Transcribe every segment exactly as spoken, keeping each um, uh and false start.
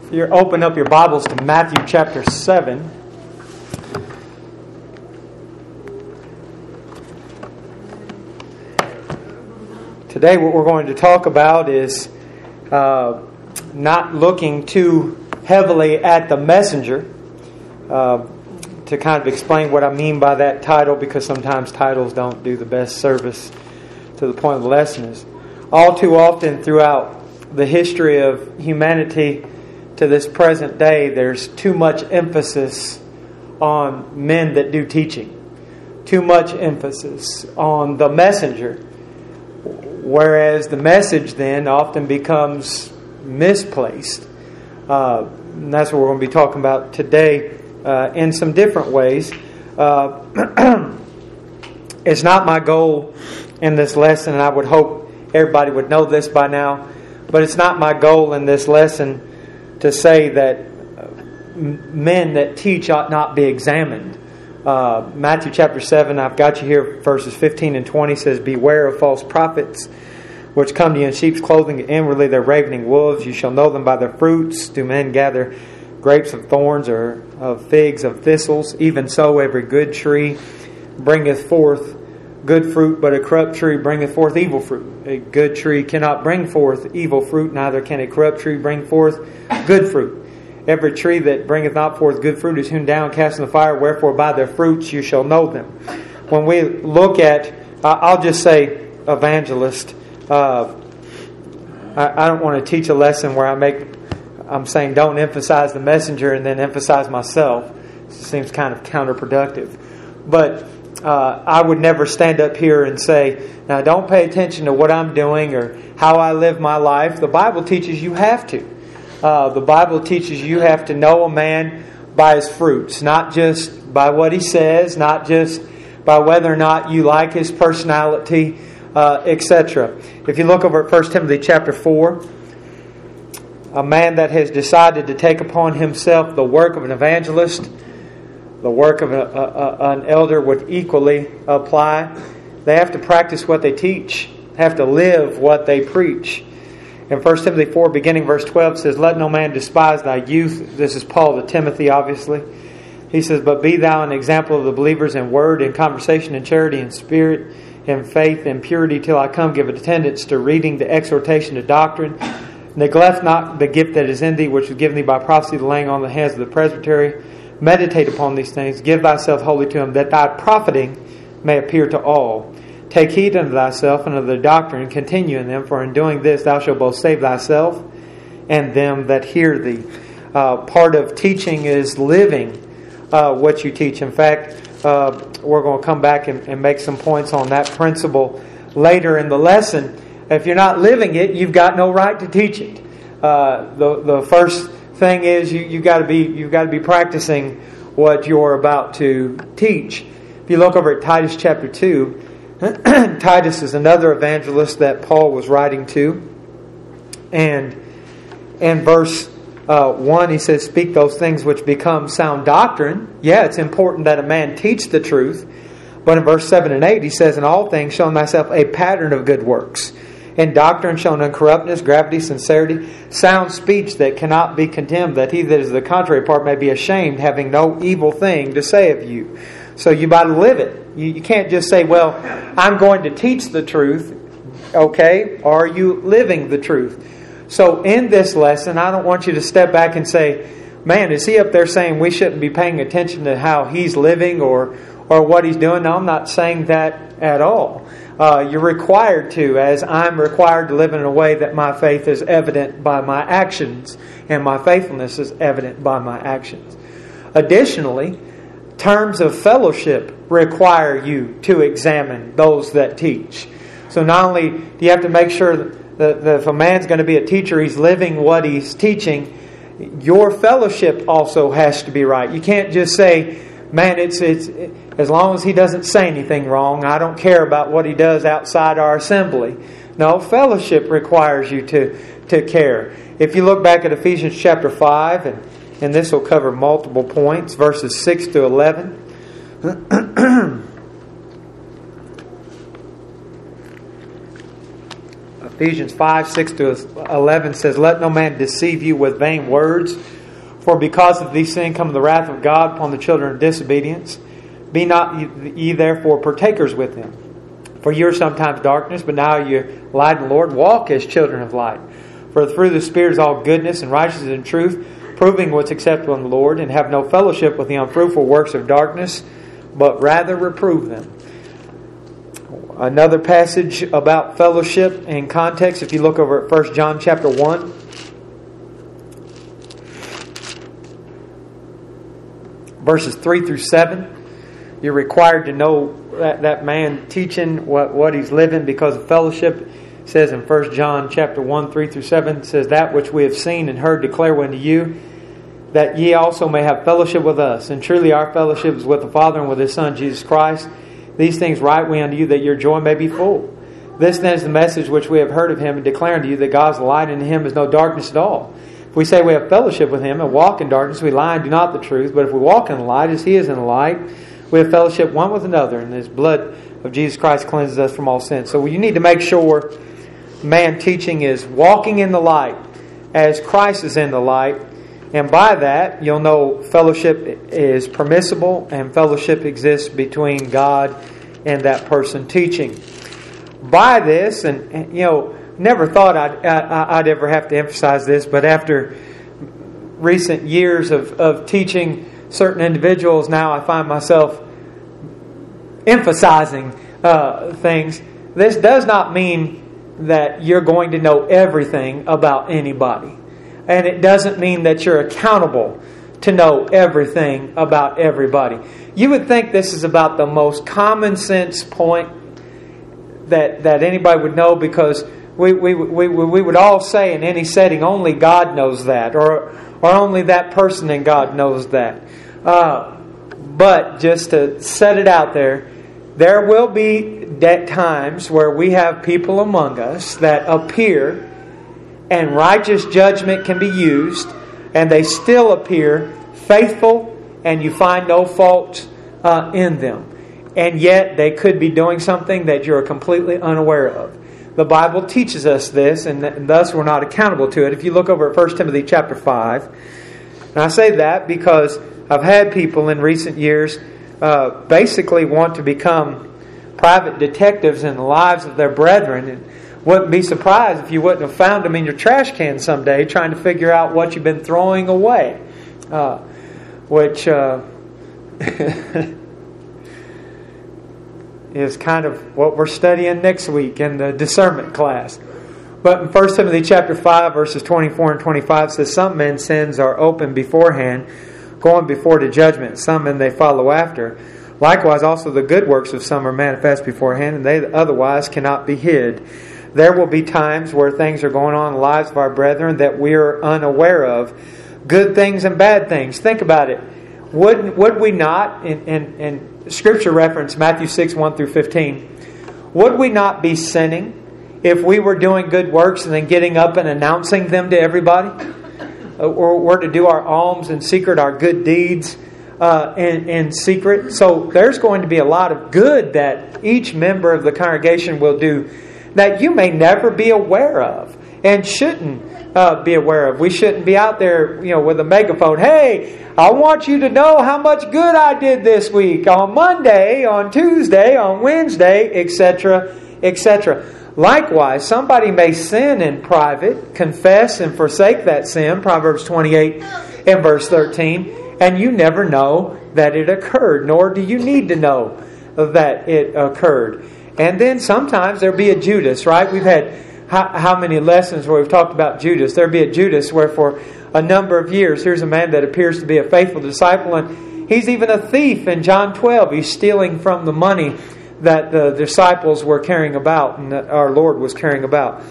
You open up your Bibles to Matthew chapter seven. Today what we're going to talk about is uh, not looking too heavily at the messenger. Uh, to kind of explain what I mean by that title, because sometimes titles don't do the best service to the point of the lesson, is all too often throughout the history of humanity to this present day, there's too much emphasis on men that do teaching. Too much emphasis on the messenger. Whereas the message then often becomes misplaced. Uh, and that's what we're going to be talking about today uh, in some different ways. Uh, it's not my goal in this lesson, and I would hope everybody would know this by now, but it's not my goal in this lesson to say that men that teach ought not be examined. Uh, Matthew chapter seven, I've got you here, verses fifteen and twenty says, "Beware of false prophets, which come to you in sheep's clothing, and inwardly they're ravening wolves. You shall know them by their fruits. Do men gather grapes of thorns, or of figs of thistles? Even so, every good tree bringeth forth good fruit, but a corrupt tree bringeth forth evil fruit. A good tree cannot bring forth evil fruit, neither can a corrupt tree bring forth good fruit. Every tree that bringeth not forth good fruit is hewn down, cast in the fire. Wherefore by their fruits you shall know them." When we look at, I'll just say evangelist. Uh, I, I don't want to teach a lesson where I make, I'm saying don't emphasize the messenger and then emphasize myself. It seems kind of counterproductive. But uh, I would never stand up here and say, now don't pay attention to what I'm doing or how I live my life. The Bible teaches you have to. Uh, the Bible teaches you have to know a man by his fruits, not just by what he says, not just by whether or not you like his personality, uh, et cetera. If you look over at First Timothy chapter four, a man that has decided to take upon himself the work of an evangelist, the work of a, a, a, an elder would equally apply. They have to practice what they teach, have to live what they preach. In First Timothy four, beginning verse twelve, says, "Let no man despise thy youth." This is Paul to Timothy, obviously. He says, "But be thou an example of the believers in word, in conversation, in charity, in spirit, in faith, in purity, till I come. Give attendance to reading, to exhortation, to doctrine. Neglect not the gift that is in thee, which was given thee by prophecy, the laying on the hands of the presbytery. Meditate upon these things. Give thyself wholly to them, that thy profiting may appear to all. Take heed unto thyself and unto the doctrine, and continue in them, for in doing this thou shalt both save thyself and them that hear thee." Uh, part of teaching is living uh, what you teach. In fact, uh, we're going to come back and, and make some points on that principle later in the lesson. If you're not living it, you've got no right to teach it. Uh, the the first thing is you you got to be you've got to be practicing what you're about to teach. If you look over at Titus chapter two. Titus is another evangelist that Paul was writing to. And in verse uh, one, he says, "Speak those things which become sound doctrine." Yeah, it's important that a man teach the truth. But in verse seven and eight, he says, "In all things showing thyself a pattern of good works. In doctrine showing uncorruptness, gravity, sincerity, sound speech that cannot be condemned, that he that is the contrary part may be ashamed, having no evil thing to say of you." So you got to live it. You, you can't just say, well, I'm going to teach the truth. Okay, are you living the truth? So in this lesson, I don't want you to step back and say, man, is he up there saying we shouldn't be paying attention to how he's living or or what he's doing? No, I'm not saying that at all. Uh, you're required to, as I'm required to live in a way that my faith is evident by my actions and my faithfulness is evident by my actions. Additionally, terms of fellowship require you to examine those that teach. So not only do you have to make sure that, that if a man's going to be a teacher, he's living what he's teaching, your fellowship also has to be right. You can't just say, man, it's it's as long as he doesn't say anything wrong, I don't care about what he does outside our assembly. No, fellowship requires you to, to care. If you look back at Ephesians chapter five, and And this will cover multiple points, verses six to eleven. Ephesians five, six to eleven says, "Let no man deceive you with vain words, for because of these things come the wrath of God upon the children of disobedience. Be not ye therefore partakers with them. For you are sometimes darkness, but now you light in the Lord. Walk as children of light. For the fruit of the Spirit is all goodness and righteousness and truth, proving what's acceptable in the Lord, and have no fellowship with the unfruitful works of darkness, but rather reprove them." Another passage about fellowship in context, if you look over at First John chapter one. Verses three through seven. You're required to know that, that man teaching what, what he's living because of fellowship. It says in First John chapter one, three through seven, it says, "That which we have seen and heard declare we unto you, that ye also may have fellowship with us. And truly our fellowship is with the Father and with His Son, Jesus Christ. These things write we unto you, that your joy may be full. This then is the message which we have heard of Him, and declare unto you, that God's light, and in Him is no darkness at all. If we say we have fellowship with Him and walk in darkness, we lie and do not the truth. But if we walk in the light, as He is in the light, we have fellowship one with another, and His blood of Jesus Christ cleanses us from all sin." So you need to make sure man teaching is walking in the light as Christ is in the light. And by that, you'll know fellowship is permissible and fellowship exists between God and that person teaching. By this, and you know, never thought I'd, I, I'd ever have to emphasize this, but after recent years of, of teaching certain individuals, now I find myself emphasizing uh, things. This does not mean that you're going to know everything about anybody. And it doesn't mean that you're accountable to know everything about everybody. You would think this is about the most common sense point that that anybody would know, because we we we we would all say in any setting, only God knows that, or or only that person in God knows that. Uh, but just to set it out there, there will be times where we have people among us that appear, and righteous judgment can be used, and they still appear faithful, and you find no fault uh, in them. And yet they could be doing something that you're completely unaware of. The Bible teaches us this, and, th- and thus we're not accountable to it. If you look over at First Timothy chapter five, and I say that because I've had people in recent years uh, basically want to become private detectives in the lives of their brethren, and wouldn't be surprised if you wouldn't have found them in your trash can someday trying to figure out what you've been throwing away. Uh, which uh, is kind of what we're studying next week in the discernment class. But in First Timothy chapter five, verses twenty-four and twenty-five says, "Some men's sins are open beforehand, going before to judgment. Some men they follow after. Likewise also the good works of some are manifest beforehand, and they otherwise cannot be hid." There will be times where things are going on in the lives of our brethren that we're unaware of. Good things and bad things. Think about it. Would, would we not, in, in, in Scripture reference, Matthew six, one through fifteen, would we not be sinning if we were doing good works and then getting up and announcing them to everybody? Or were to do our alms in secret, our good deeds uh, in, in secret? So there's going to be a lot of good that each member of the congregation will do that you may never be aware of and shouldn't uh, be aware of. We shouldn't be out there, you know, with a megaphone. "Hey, I want you to know how much good I did this week on Monday, on Tuesday, on Wednesday, et cetera, et cetera" Likewise, somebody may sin in private, confess and forsake that sin, Proverbs twenty-eight and verse thirteen, and you never know that it occurred, nor do you need to know that it occurred. And then sometimes there'll be a Judas, right? We've had how, how many lessons where we've talked about Judas. There'll be a Judas where for a number of years, here's a man that appears to be a faithful disciple, and he's even a thief in John twelve. He's stealing from the money that the disciples were carrying about and that our Lord was carrying about.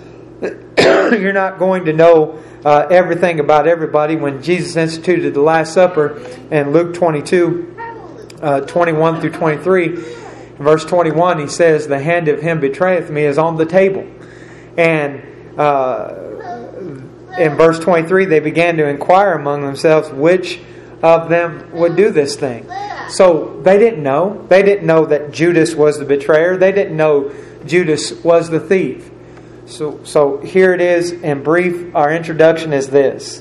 You're not going to know uh, everything about everybody. When Jesus instituted the Last Supper in Luke twenty-two, uh, twenty-one through twenty-three, verse twenty-one, he says, "The hand of him betrayeth me is on the table." And uh, in verse twenty-three, they began to inquire among themselves which of them would do this thing. So they didn't know. They didn't know that Judas was the betrayer. They didn't know Judas was the thief. So, so here it is in brief. Our introduction is this.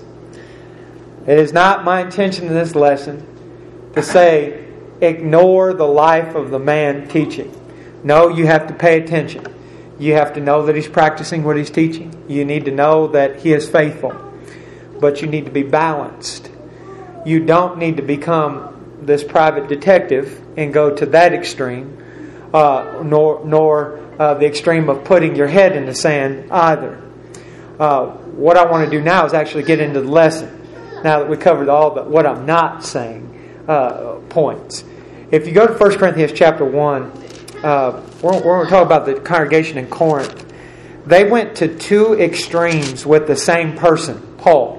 It is not my intention in this lesson to say, ignore the life of the man teaching. No, you have to pay attention. You have to know that he's practicing what he's teaching. You need to know that he is faithful. But you need to be balanced. You don't need to become this private detective and go to that extreme, uh, nor nor uh, the extreme of putting your head in the sand either. Uh, what I want to do now is actually get into the lesson. Now that we covered all the what I'm not saying uh, points. If you go to First Corinthians chapter one, uh, we're, we're going to talk about the congregation in Corinth. They went to two extremes with the same person, Paul.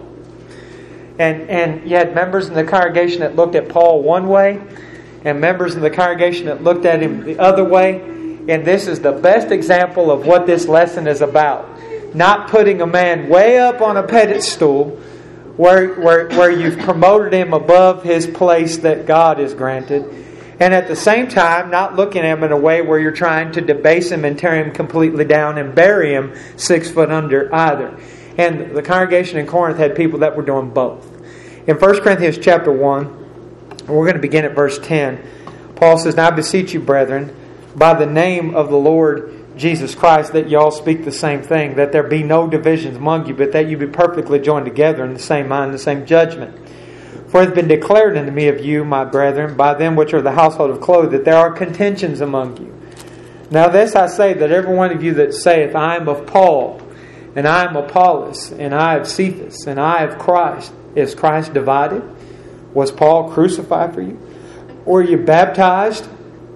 And and you had members in the congregation that looked at Paul one way, and members in the congregation that looked at him the other way. And this is the best example of what this lesson is about. Not putting a man way up on a pedestal where, where, where you've promoted him above his place that God has granted. And at the same time, not looking at him in a way where you're trying to debase him and tear him completely down and bury him six foot under either. And the congregation in Corinth had people that were doing both. In First Corinthians chapter one, we're going to begin at verse ten. Paul says, "Now I beseech you, brethren, by the name of the Lord Jesus Christ, that ye all speak the same thing, that there be no divisions among you, but that you be perfectly joined together in the same mind and the same judgment. For it hath been declared unto me of you, my brethren, by them which are the household of Chloe, that there are contentions among you. Now this I say, that every one of you that saith, I am of Paul, and I am Apollos, and I of Cephas, and I of Christ. Is Christ divided? Was Paul crucified for you? Were you baptized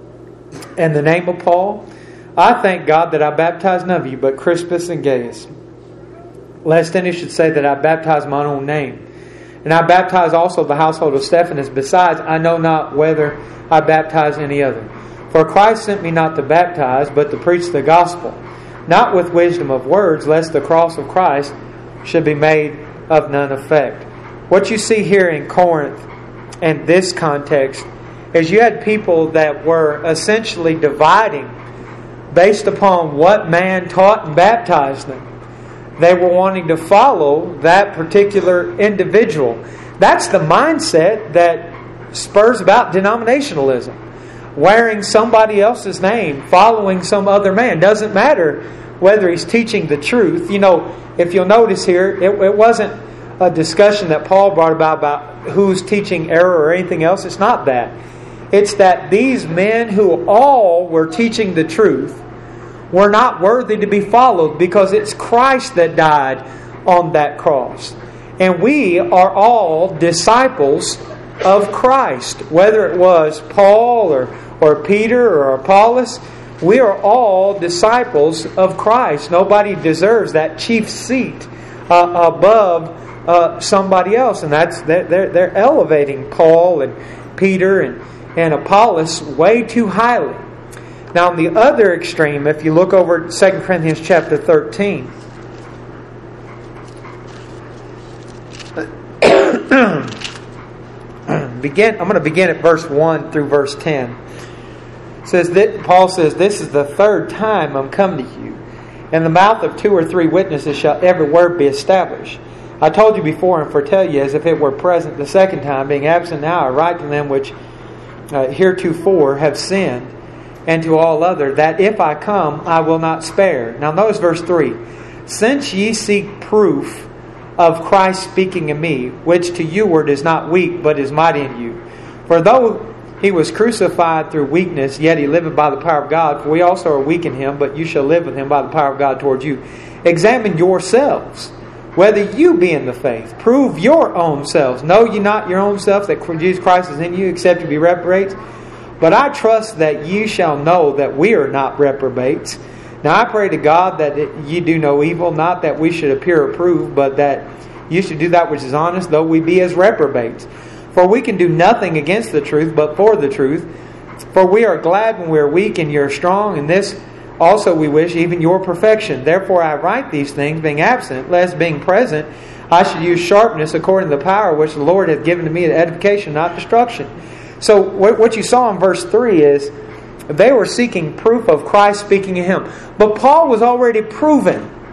in the name of Paul? I thank God that I baptized none of you, but Crispus and Gaius. Lest any should say that I baptized my own name. And I baptized also the household of Stephanas. Besides, I know not whether I baptized any other. For Christ sent me not to baptize, but to preach the gospel, not with wisdom of words, lest the cross of Christ should be made of none effect." What you see here in Corinth, in this context, is you had people that were essentially dividing based upon what man taught and baptized them. They were wanting to follow that particular individual. That's the mindset that spurs about denominationalism. Wearing somebody else's name, following some other man. Doesn't matter whether he's teaching the truth. You know, if you'll notice here, it, it wasn't a discussion that Paul brought about about who's teaching error or anything else. It's not that. It's that these men who all were teaching the truth were not worthy to be followed, because it's Christ that died on that cross. And we are all disciples of Christ. Whether it was Paul or, or Peter or Apollos, we are all disciples of Christ. Nobody deserves that chief seat uh, above uh, somebody else. And that's they're, they're elevating Paul and Peter and, and Apollos way too highly. Now on the other extreme, if you look over at Second Corinthians chapter thirteen, begin. I'm going to begin at verse one through verse ten. It says that Paul says, "This is the third time I'm come to you. In the mouth of two or three witnesses shall every word be established. I told you before and foretell you as if it were present the second time, being absent now, I write to them which uh, heretofore have sinned, and to all other, that if I come, I will not spare." Now notice verse three. "Since ye seek proof of Christ speaking in me, which to you word is not weak, but is mighty in you. For though he was crucified through weakness, yet he liveth by the power of God. For we also are weak in him, but you shall live with him by the power of God towards you. Examine yourselves, whether you be in the faith. Prove your own selves. Know ye not your own selves that Jesus Christ is in you, except you be reprobates? But I trust that ye shall know that we are not reprobates. Now I pray to God that ye do no evil, not that we should appear approved, but that ye should do that which is honest, though we be as reprobates. For we can do nothing against the truth, but for the truth. For we are glad when we are weak, and ye are strong, and this also we wish, even your perfection. Therefore I write these things, being absent, lest being present I should use sharpness according to the power which the Lord hath given to me to edification, not destruction." So what you saw in verse three is they were seeking proof of Christ speaking in him. But Paul was already proven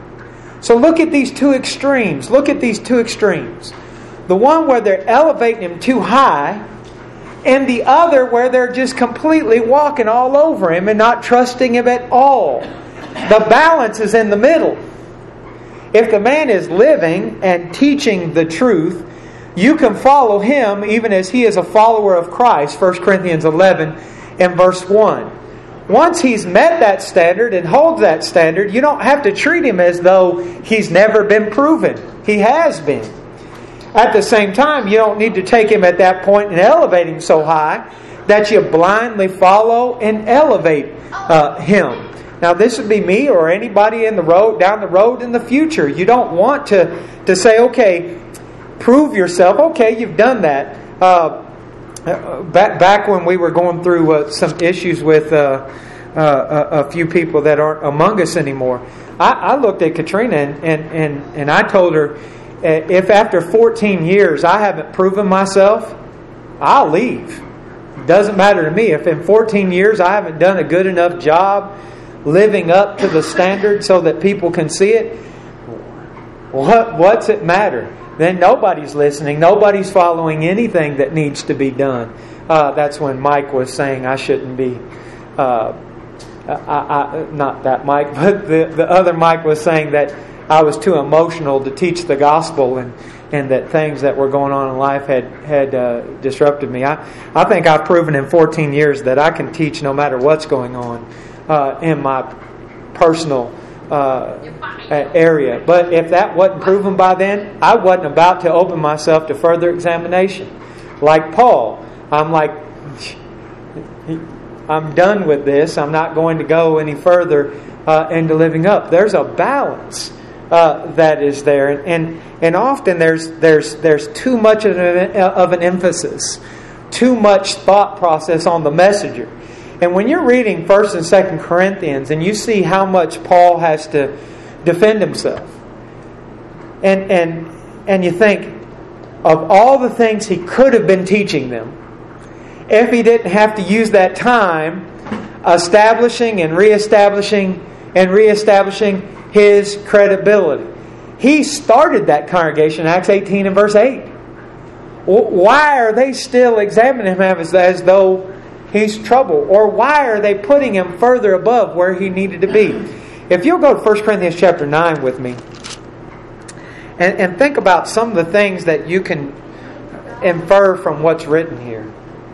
So look at these two extremes. Look at these two extremes. The one where they're elevating Him too high, and the other where they're just completely walking all over Him and not trusting Him at all. The balance is in the middle. If the man is living and teaching the truth, you can follow him even as he is a follower of Christ. First Corinthians eleven and verse one. Once he's met that standard and holds that standard, you don't have to treat him as though he's never been proven. He has been. At the same time, you don't need to take him at that point and elevate him so high that you blindly follow and elevate uh, him. Now, this would be me or anybody in the road down the road in the future. You don't want to, to say, okay, prove yourself. Okay, you've done that. Uh, back back when we were going through uh, some issues with uh, uh, a, a few people that aren't among us anymore, I, I looked at Katrina and, and, and, and I told her, if after fourteen years I haven't proven myself, I'll leave. It doesn't matter to me. If in fourteen years I haven't done a good enough job living up to the standard so that people can see it, what what's it matter? Then nobody's listening. Nobody's following anything that needs to be done. Uh, that's when Mike was saying I shouldn't be... Uh, I, I, not that Mike, but the, the other Mike was saying that I was too emotional to teach the gospel, and, and that things that were going on in life had, had uh, disrupted me. I, I think I've proven in fourteen years that I can teach no matter what's going on uh, in my personal uh, area. But if that wasn't proven by then, I wasn't about to open myself to further examination. Like Paul, I'm like, I'm done with this. I'm not going to go any further uh, into living up. There's a balance uh, that is there, and and often there's there's there's too much of an, of an emphasis, too much thought process on the messenger. And when you're reading First and Second Corinthians, and you see how much Paul has to defend himself, and and and you think of all the things he could have been teaching them, if he didn't have to use that time establishing and reestablishing and reestablishing his credibility. He started that congregation, Acts eighteen and verse eight. Why are they still examining him as, as though he's trouble? Or why are they putting him further above where he needed to be? If you'll go to First Corinthians chapter nine with me, and, and think about some of the things that you can infer from what's written here.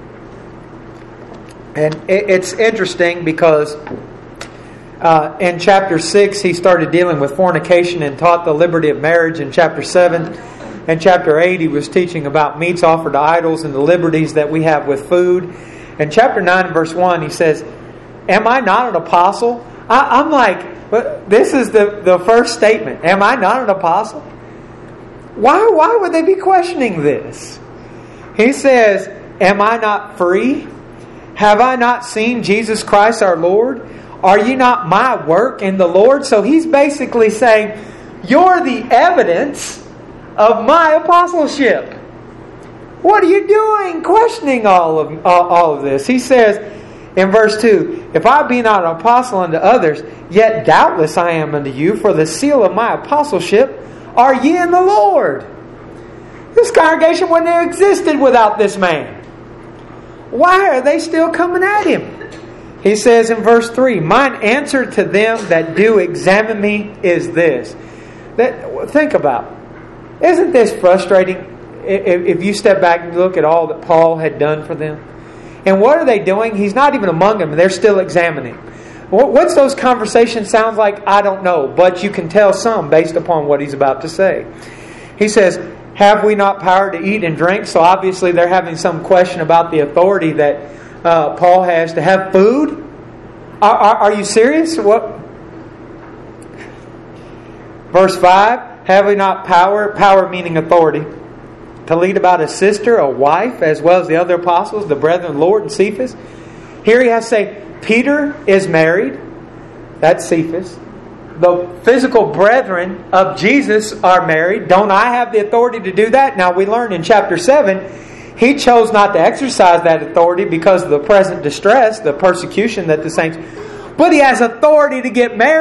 And it, it's interesting because uh, in chapter six he started dealing with fornication and taught the liberty of marriage. In chapter seven and chapter eight he was teaching about meats offered to idols and the liberties that we have with food. In chapter nine and verse one he says, am I not an apostle? I, I'm like, this is the, the first statement. Am I not an apostle? Why, why would they be questioning this? He says, am I not free? Have I not seen Jesus Christ our Lord? Are you not my work in the Lord? So he's basically saying, you're the evidence of my apostleship. What are you doing questioning all of, all, all of this? He says in verse two, if I be not an apostle unto others, yet doubtless I am unto you, for the seal of my apostleship are ye in the Lord. This congregation wouldn't have existed without this man. Why are they still coming at him? He says in verse three, mine answer to them that do examine me is this. That, think about it. Isn't this frustrating if, if you step back and look at all that Paul had done for them? And what are they doing? He's not even among them. They're still examining. What's those conversations sound like? I don't know. But you can tell some based upon what he's about to say. He says, have we not power to eat and drink? So obviously they're having some question about the authority that uh, Paul has to have food. Are, are, are you serious? What? Verse five, have we not power, power meaning authority, to lead about a sister, a wife, as well as the other apostles, the brethren, Lord, and Cephas? Here he has to say, Peter is married. That's Cephas. The physical brethren of Jesus are married. Don't I have the authority to do that? Now we learn in chapter seven, he chose not to exercise that authority because of the present distress, the persecution that the saints... But he has authority to get married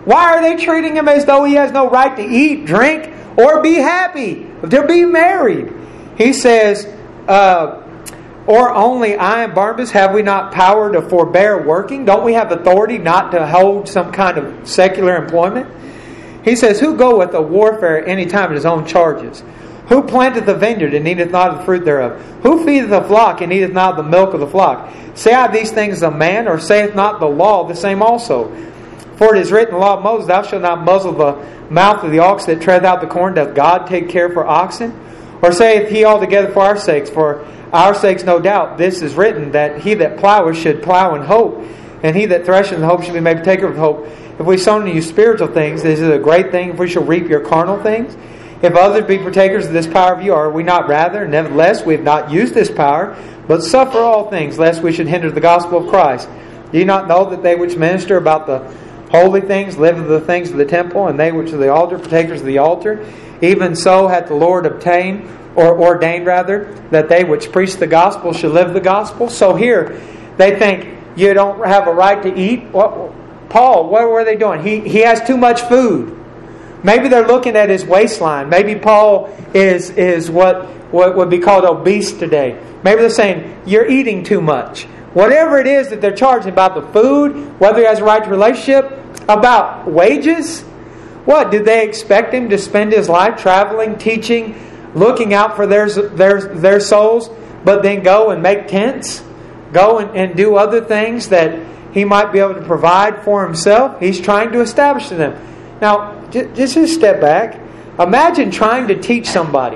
Why are they treating him as though he has no right to eat, drink, or be happy, to be married? He says, uh, or only I and Barnabas, have we not power to forbear working? Don't we have authority not to hold some kind of secular employment? He says, who goeth a warfare at any time at his own charges? Who planteth a vineyard and eateth not of the fruit thereof? Who feedeth a flock and eateth not of the milk of the flock? Say I these things of man, or saith not the law the same also? For it is written in the law of Moses, thou shalt not muzzle the mouth of the ox that treadeth out the corn. Doth God take care for oxen? Or saith he altogether for our sakes? For our sakes no doubt this is written, that he that ploweth should plow in hope, and he that thresheth in hope should be made partaker of hope. If we sow in you spiritual things, is it a great thing if we shall reap your carnal things? If others be partakers of this power of you, are we not rather? Nevertheless, we have not used this power, but suffer all things, lest we should hinder the gospel of Christ. Do you not know that they which minister about the holy things live of the things of the temple, and they which are the altar, partakers of the altar? Even so hath the Lord obtained, or ordained rather, that they which preach the gospel should live the gospel. So here, they think you don't have a right to eat. What, Paul, what were they doing? He, he has too much food. Maybe they're looking at his waistline. Maybe Paul is, is what, what would be called obese today. Maybe they're saying, you're eating too much. Whatever it is that they're charging about the food, whether he has a right to relationship, about wages. What, did they expect him to spend his life traveling, teaching, looking out for their, their, their souls, but then go and make tents? Go and, and do other things that he might be able to provide for himself? He's trying to establish to them. Now, just a step back. Imagine trying to teach somebody,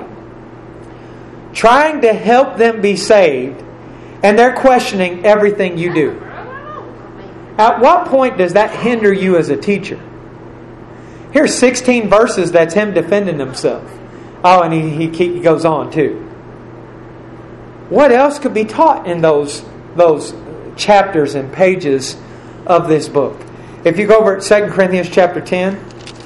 trying to help them be saved, and they're questioning everything you do. At what point does that hinder you as a teacher? Here's sixteen verses that's him defending himself. Oh, and he, he, he goes on too. What else could be taught in those, those chapters and pages of this book? If you go over at Second Corinthians chapter ten,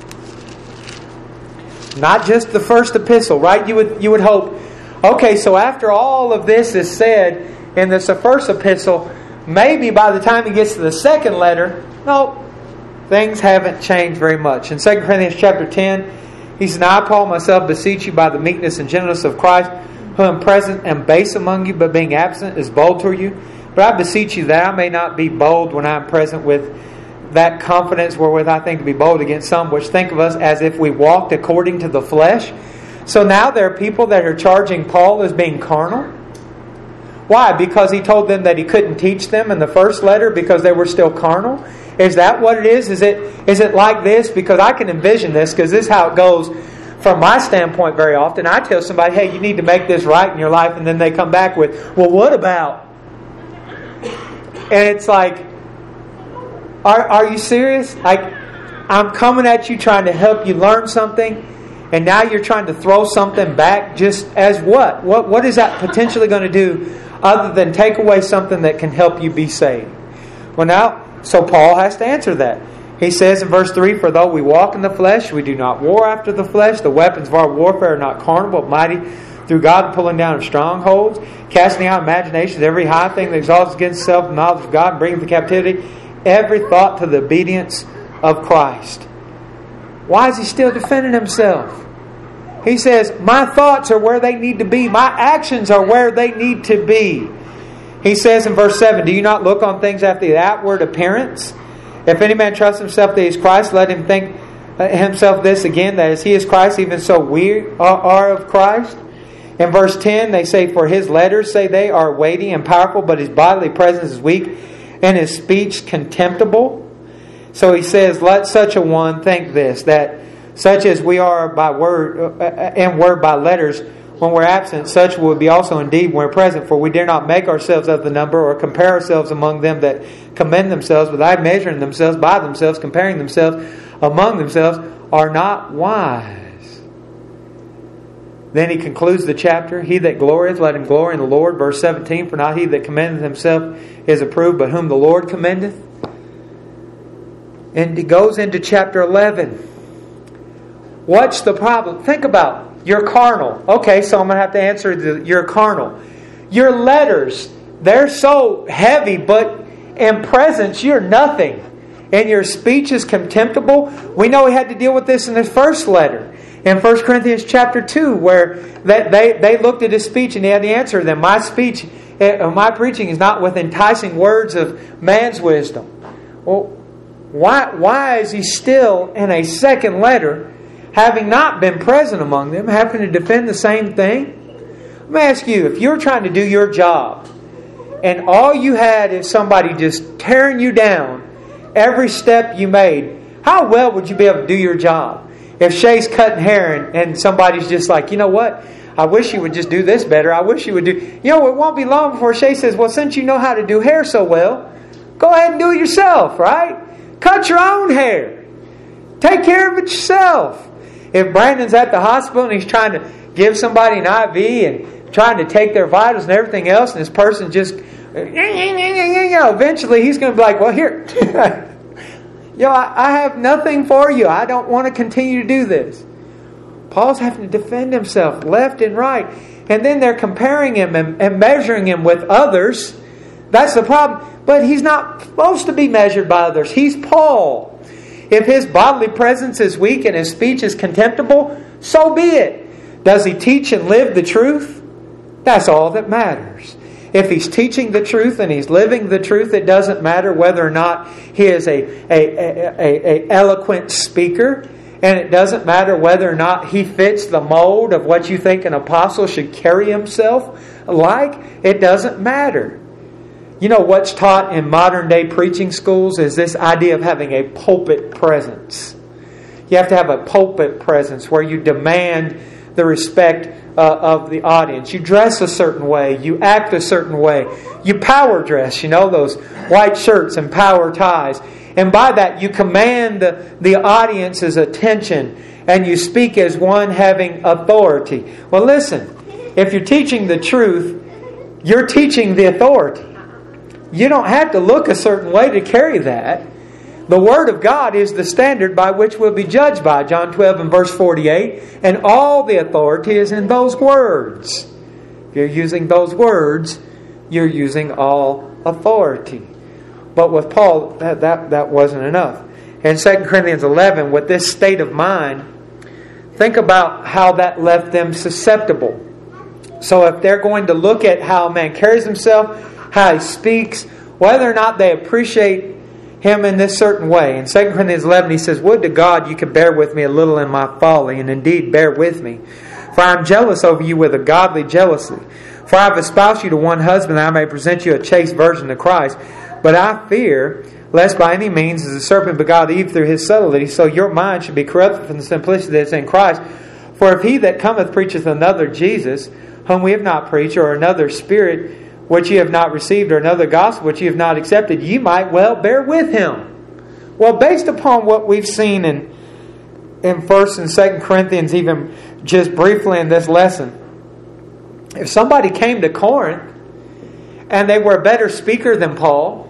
not just the first epistle, right? You would you would hope, okay, so after all of this is said in this first epistle, maybe by the time he gets to the second letter, no, things haven't changed very much. In Second Corinthians chapter ten, he says, Now I, Paul, myself beseech you by the meekness and gentleness of Christ, who am present and base among you, but being absent is bold toward you. But I beseech you that I may not be bold when I am present with that confidence wherewith I think to be bold against some which think of us as if we walked according to the flesh. So now there are people that are charging Paul as being carnal. Why? Because he told them that he couldn't teach them in the first letter because they were still carnal? Is that what it is? Is it is it like this? Because I can envision this, because this is how it goes from my standpoint very often. I tell somebody, hey, you need to make this right in your life, and then they come back with, well, what about? And it's like, Are are you serious? Like, I'm coming at you trying to help you learn something, and now you're trying to throw something back just as what? What what is that potentially going to do other than take away something that can help you be saved? Well, now, so Paul has to answer that. He says in verse three, For though we walk in the flesh, we do not war after the flesh. The weapons of our warfare are not carnal, but mighty through God, the pulling down of strongholds, casting out imaginations, every high thing that exalts against itself, the knowledge of God, and bringing to captivity every thought to the obedience of Christ. Why is he still defending himself? He says, my thoughts are where they need to be. My actions are where they need to be. He says in verse seven, Do you not look on things after the outward appearance? If any man trusts himself that he is Christ, let him think himself this again, that as he is Christ, even so we are of Christ. In verse ten, they say, For his letters, say they, are weighty and powerful, but his bodily presence is weak, and his speech contemptible. So he says, let such a one think this, that such as we are by word uh, and word by letters, when we're absent, such will be also indeed when we're present. For we dare not make ourselves of the number, or compare ourselves among them that commend themselves, without measuring themselves by themselves, comparing themselves among themselves, are not wise. Then he concludes the chapter, He that glorieth, let him glory in the Lord. Verse seventeen, For not he that commendeth himself is approved, but whom the Lord commendeth. And he goes into chapter eleven. What's the problem? Think about, you're carnal. Okay, so I'm going to have to answer the, you're carnal. Your letters, they're so heavy, but in presence, you're nothing. and your speech is contemptible. We know he had to deal with this in his first letter. In First Corinthians chapter two, where they, they looked at his speech and he had to answer them. My speech, my preaching is not with enticing words of man's wisdom. Well, why, why is he still in a second letter, having not been present among them, having to defend the same thing? Let me ask you, if you're trying to do your job and all you had is somebody just tearing you down every step you made, how well would you be able to do your job? If Shay's cutting hair and, and somebody's just like, you know what? I wish you would just do this better. I wish you would do... You know, it won't be long before Shay says, well, since you know how to do hair so well, go ahead and do it yourself, right? Cut your own hair. Take care of it yourself. If Brandon's at the hospital and he's trying to give somebody an I V and trying to take their vitals and everything else, and this person just... You know, eventually he's going to be like, well, here... You know, I, I have nothing for you. I don't want to continue to do this. Paul's having to defend himself left and right. And then they're comparing him and, and measuring him with others. That's the problem. But he's not supposed to be measured by others. He's Paul. If his bodily presence is weak and his speech is contemptible, so be it. Does he teach and live the truth? That's all that matters. If he's teaching the truth and he's living the truth, it doesn't matter whether or not he is a, a, a, a, a eloquent speaker. And it doesn't matter whether or not he fits the mold of what you think an apostle should carry himself like. It doesn't matter. You know what's taught in modern day preaching schools is this idea of having a pulpit presence. You have to have a pulpit presence where you demand the respect uh, of the audience. You dress a certain way. You act a certain way. You power dress, you know, those white shirts and power ties. And by that you command the, the audience's attention and you speak as one having authority. Well, listen, if you're teaching the truth, you're teaching the authority. You don't have to look a certain way to carry that. The Word of God is the standard by which we'll be judged by. John twelve and verse forty-eight. And all the authority is in those words. If you're using those words, you're using all authority. But with Paul, that, that, that wasn't enough. In Second Corinthians eleven, with this state of mind, think about how that left them susceptible. So if they're going to look at how a man carries himself, how he speaks, whether or not they appreciate him in this certain way. In Second Corinthians eleven, he says, would to God you could bear with me a little in my folly, and indeed bear with me. For I am jealous over you with a godly jealousy. For I have espoused you to one husband, that I may present you a chaste virgin to Christ. But I fear, lest by any means, as the serpent beguiled Eve through his subtlety, so your mind should be corrupted from the simplicity that is in Christ. For if he that cometh preacheth another Jesus, whom we have not preached, or another Spirit, which ye have not received, or another gospel which ye have not accepted, ye might well bear with him. Well, based upon what we've seen in in First and Second Corinthians, even just briefly in this lesson, if somebody came to Corinth and they were a better speaker than Paul,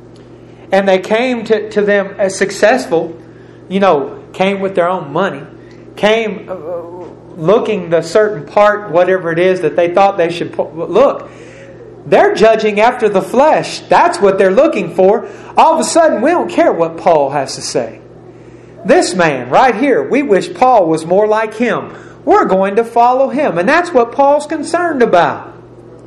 and they came to, to them as successful, you know, came with their own money, came uh, looking the certain part, whatever it is that they thought they should look. They're judging after the flesh. That's what they're looking for. All of a sudden, we don't care what Paul has to say. This man right here, we wish Paul was more like him. We're going to follow him. And that's what Paul's concerned about.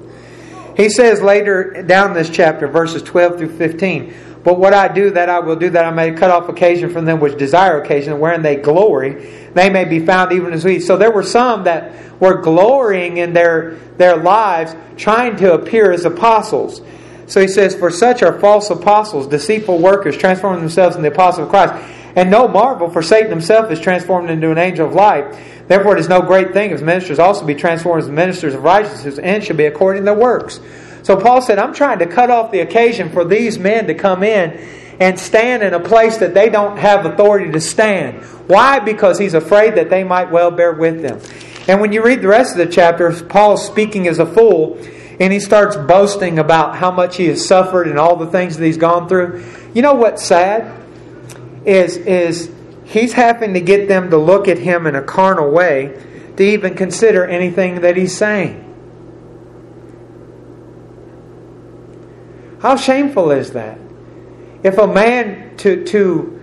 He says later down this chapter, verses twelve through fifteen, but what I do, that I will do, that I may cut off occasion from them which desire occasion, wherein they glory, they may be found even as we. So there were some that were glorying in their, their lives, trying to appear as apostles. So he says, for such are false apostles, deceitful workers, transforming themselves into the apostles of Christ. And no marvel, for Satan himself is transformed into an angel of light. Therefore it is no great thing if ministers also be transformed as ministers of righteousness, whose end shall be according to their works. So Paul said, I'm trying to cut off the occasion for these men to come in and stand in a place that they don't have authority to stand. Why? Because he's afraid that they might well bear with them. And when you read the rest of the chapter, Paul's speaking as a fool, and he starts boasting about how much he has suffered and all the things that he's gone through. You know what's sad? Is, is he's having to get them to look at him in a carnal way to even consider anything that he's saying. How shameful is that? If a man to to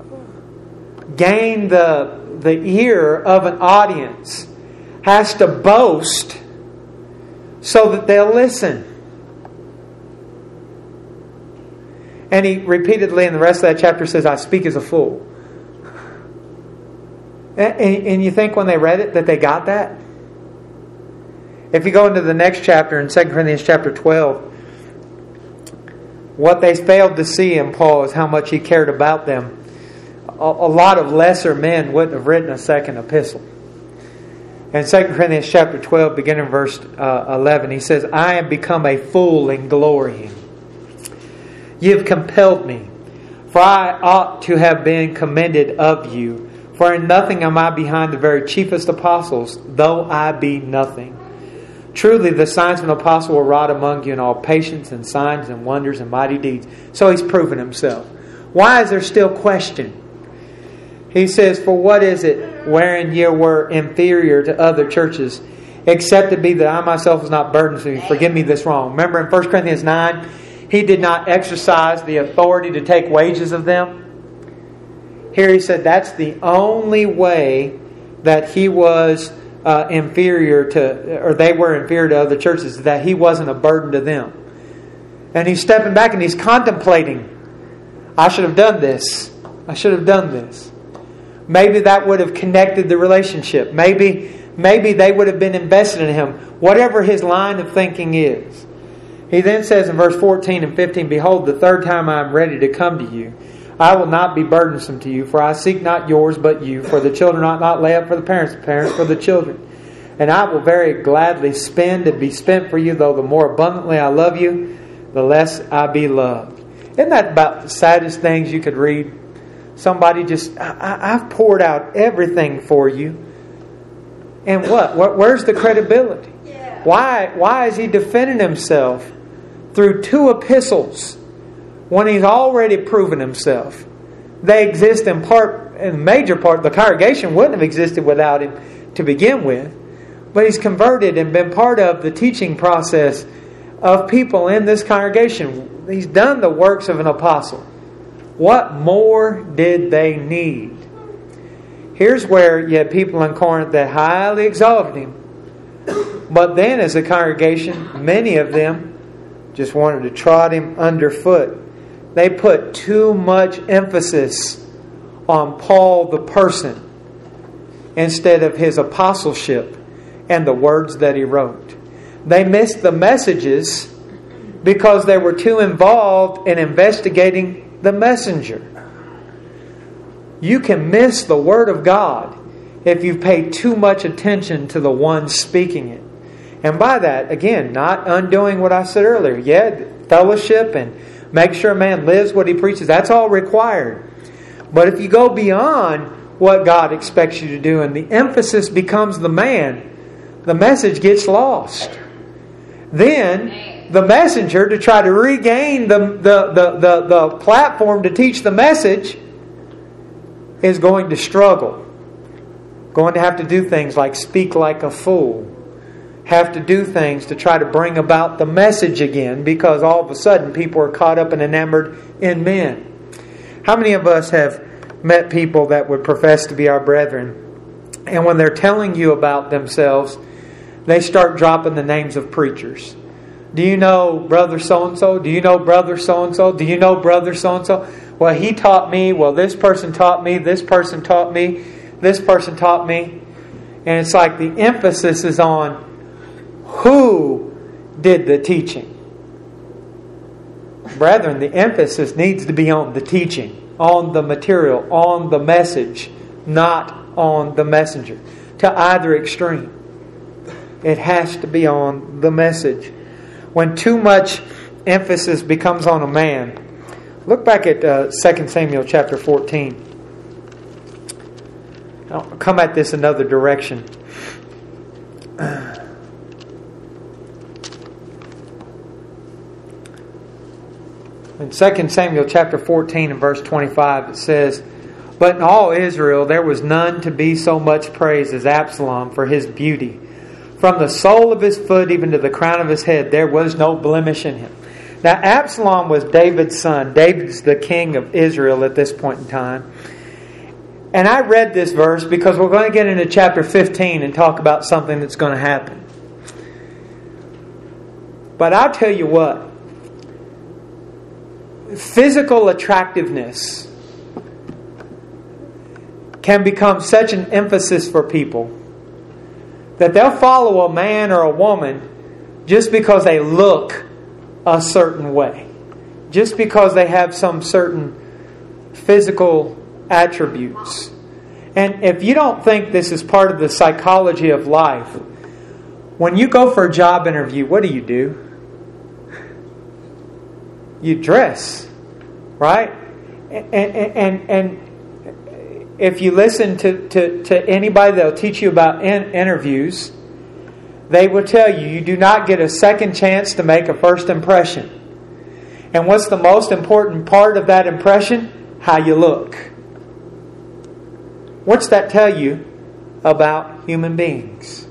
gain the the ear of an audience has to boast so that they'll listen. And he repeatedly in the rest of that chapter says, I speak as a fool. And, and you think when they read it that they got that? If you go into the next chapter in Second Corinthians chapter twelve, what they failed to see in Paul is how much he cared about them. A, a lot of lesser men wouldn't have written a second epistle. In Second Corinthians chapter twelve, beginning in verse uh, eleven, he says, I am become a fool in glorying. You have compelled me, for I ought to have been commended of you. For in nothing am I behind the very chiefest apostles, though I be nothing. Truly the signs of an apostle were wrought among you in all patience and signs and wonders and mighty deeds. So he's proven himself. Why is there still question? He says, for what is it wherein ye were inferior to other churches, except it be that I myself was not burdensome? Forgive me this wrong. Remember in First Corinthians nine, he did not exercise the authority to take wages of them. Here he said that's the only way that he was uh, inferior to, or they were inferior to other churches, that he wasn't a burden to them. And he's stepping back and he's contemplating, I should have done this. I should have done this. Maybe that would have connected the relationship. Maybe, maybe they would have been invested in him. Whatever his line of thinking is. He then says in verse fourteen and fifteen, behold, the third time I am ready to come to you. I will not be burdensome to you, for I seek not yours but you. For the children ought not lay up for the parents, the parents for the children. And I will very gladly spend and be spent for you, though the more abundantly I love you, the less I be loved. Isn't that about the saddest things you could read? Somebody just, I, I've poured out everything for you. And what? Where's the credibility? Yeah. Why, why is he defending himself through two epistles when he's already proven himself? They exist in part, in major part, the congregation wouldn't have existed without him to begin with. But he's converted and been part of the teaching process of people in this congregation. He's done the works of an apostle. What more did they need? Here's where you had people in Corinth that highly exalted him. But then as a congregation, many of them just wanted to trot him underfoot. They put too much emphasis on Paul the person instead of his apostleship and the words that he wrote. They missed the messages because they were too involved in investigating the messenger. You can miss the Word of God if you pay too much attention to the one speaking it. And by that, again, not undoing what I said earlier. Yeah, fellowship and make sure a man lives what he preaches. That's all required. But if you go beyond what God expects you to do and the emphasis becomes the man, the message gets lost. Then the messenger, to try to regain the, the, the, the, the platform to teach the message, is going to struggle. Going to have to do things like speak like a fool. Have to do things to try to bring about the message again, because all of a sudden people are caught up and enamored in men. How many of us have met people that would profess to be our brethren, and when they're telling you about themselves, they start dropping the names of preachers? Do you know brother so-and-so? Do you know brother so-and-so? Do you know brother so-and-so? Well, he taught me. Well, this person taught me. This person taught me. This person taught me. And it's like the emphasis is on who did the teaching. Brethren, the emphasis needs to be on the teaching, on the material, on the message, not on the messenger. To either extreme. It has to be on the message. When too much emphasis becomes on a man, look back at uh, Second Samuel chapter fourteen. I'll come at this another direction. In Second Samuel chapter fourteen and verse twenty-five, it says, but in all Israel there was none to be so much praised as Absalom for his beauty. From the sole of his foot even to the crown of his head, there was no blemish in him. Now, Absalom was David's son. David's the king of Israel at this point in time. And I read this verse because we're going to get into chapter fifteen and talk about something that's going to happen. But I'll tell you what. Physical attractiveness can become such an emphasis for people that they'll follow a man or a woman just because they look a certain way. Just because they have some certain physical attributes. And if you don't think this is part of the psychology of life, when you go for a job interview, what do you do? You dress, right? And, and, and if you listen to, to, to anybody that'll teach you about in, interviews, they will tell you you do not get a second chance to make a first impression. And what's the most important part of that impression? How you look. What's that tell you about human beings?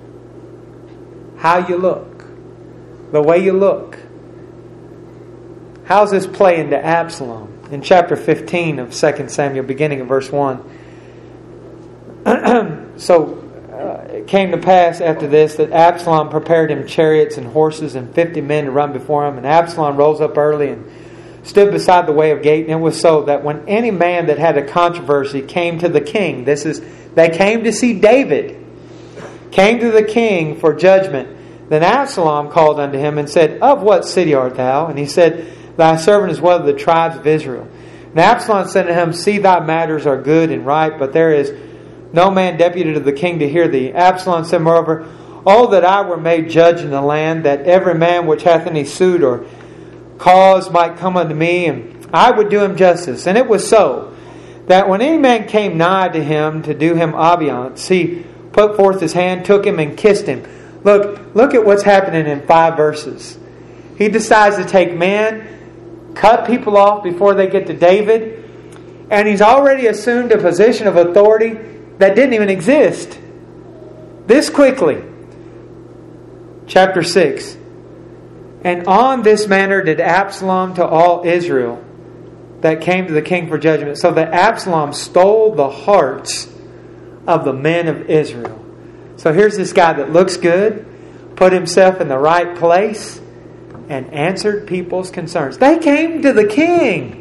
How you look. The way you look. How does this play into Absalom? In chapter fifteen of Second Samuel, beginning in verse one. So, uh, it came to pass after this that Absalom prepared him chariots and horses and fifty men to run before him. And Absalom rose up early and stood beside the way of gate. And it was so that when any man that had a controversy came to the king, this is, they came to see David, came to the king for judgment. Then Absalom called unto him and said, Of what city art thou? And he said, Thy servant is one of the tribes of Israel. And Absalom said to him, See, thy matters are good and right, but there is no man deputy to the king to hear thee. Absalom said moreover, Oh, that I were made judge in the land, that every man which hath any suit or cause might come unto me, and I would do him justice. And it was so, that when any man came nigh to him to do him obeisance, he put forth his hand, took him, and kissed him. Look, look at what's happening in five verses. He decides to take men, cut people off before they get to David, and he's already assumed a position of authority that didn't even exist. This quickly. Chapter six. And on this manner did Absalom to all Israel that came to the king for judgment. So that Absalom stole the hearts of the men of Israel. So here's this guy that looks good, put himself in the right place, and answered people's concerns. They came to the king.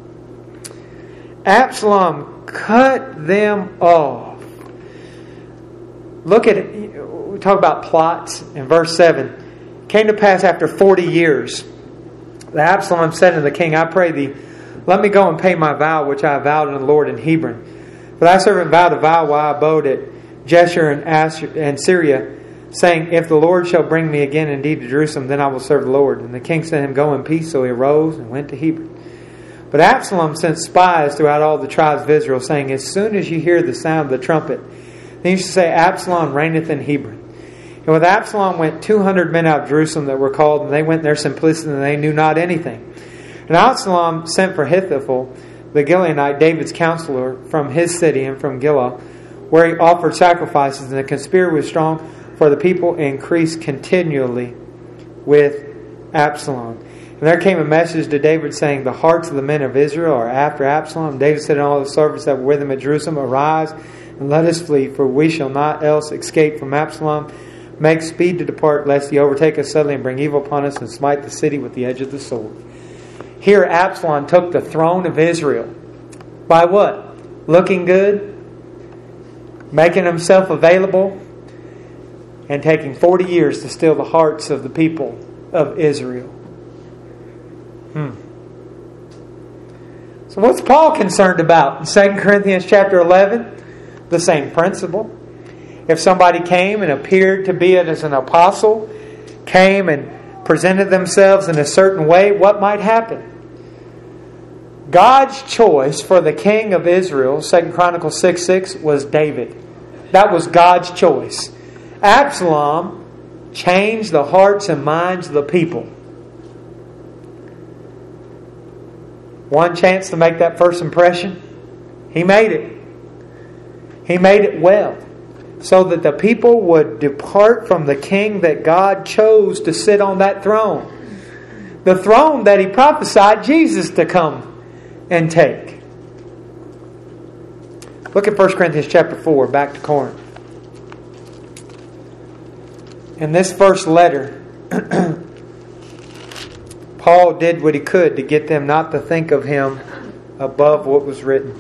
Absalom cut them off. Look at it. We talk about plots in verse seven. It came to pass after forty years that Absalom said to the king, I pray thee, let me go and pay my vow which I vowed unto the Lord in Hebron. For thy servant vowed a vow while I abode at Jeshurun and, Asher, and Syria, saying, If the Lord shall bring me again indeed to Jerusalem, then I will serve the Lord. And the king sent him, Go in peace. So he arose and went to Hebron. But Absalom sent spies throughout all the tribes of Israel, saying, As soon as you hear the sound of the trumpet, then you shall say, Absalom reigneth in Hebron. And with Absalom went two hundred men out of Jerusalem that were called, and they went in their simplicity, and they knew not anything. And Absalom sent for Ahithophel, the Gileonite, David's counselor, from his city and from Gilead, where he offered sacrifices, and the conspiracy was strong, for the people increased continually with Absalom. And there came a message to David saying, The hearts of the men of Israel are after Absalom. And David said to all the servants that were with him at Jerusalem, Arise and let us flee, for we shall not else escape from Absalom. Make speed to depart, lest he overtake us suddenly and bring evil upon us and smite the city with the edge of the sword. Here Absalom took the throne of Israel. By what? Looking good? Making himself available? And taking forty years to steal the hearts of the people of Israel. Hmm. So what's Paul concerned about? In Second Corinthians chapter eleven, the same principle. If somebody came and appeared to be it as an apostle, came and presented themselves in a certain way, what might happen? God's choice for the king of Israel, Second Chronicles six six, was David. That was God's choice. Absalom changed the hearts and minds of the people. One chance to make that first impression. He made it. He made it well. So that the people would depart from the king that God chose to sit on that throne. the throne that He prophesied Jesus to come and take. Look at First Corinthians chapter four, back to Corinth. In this first letter, Paul did what he could to get them not to think of him above what was written.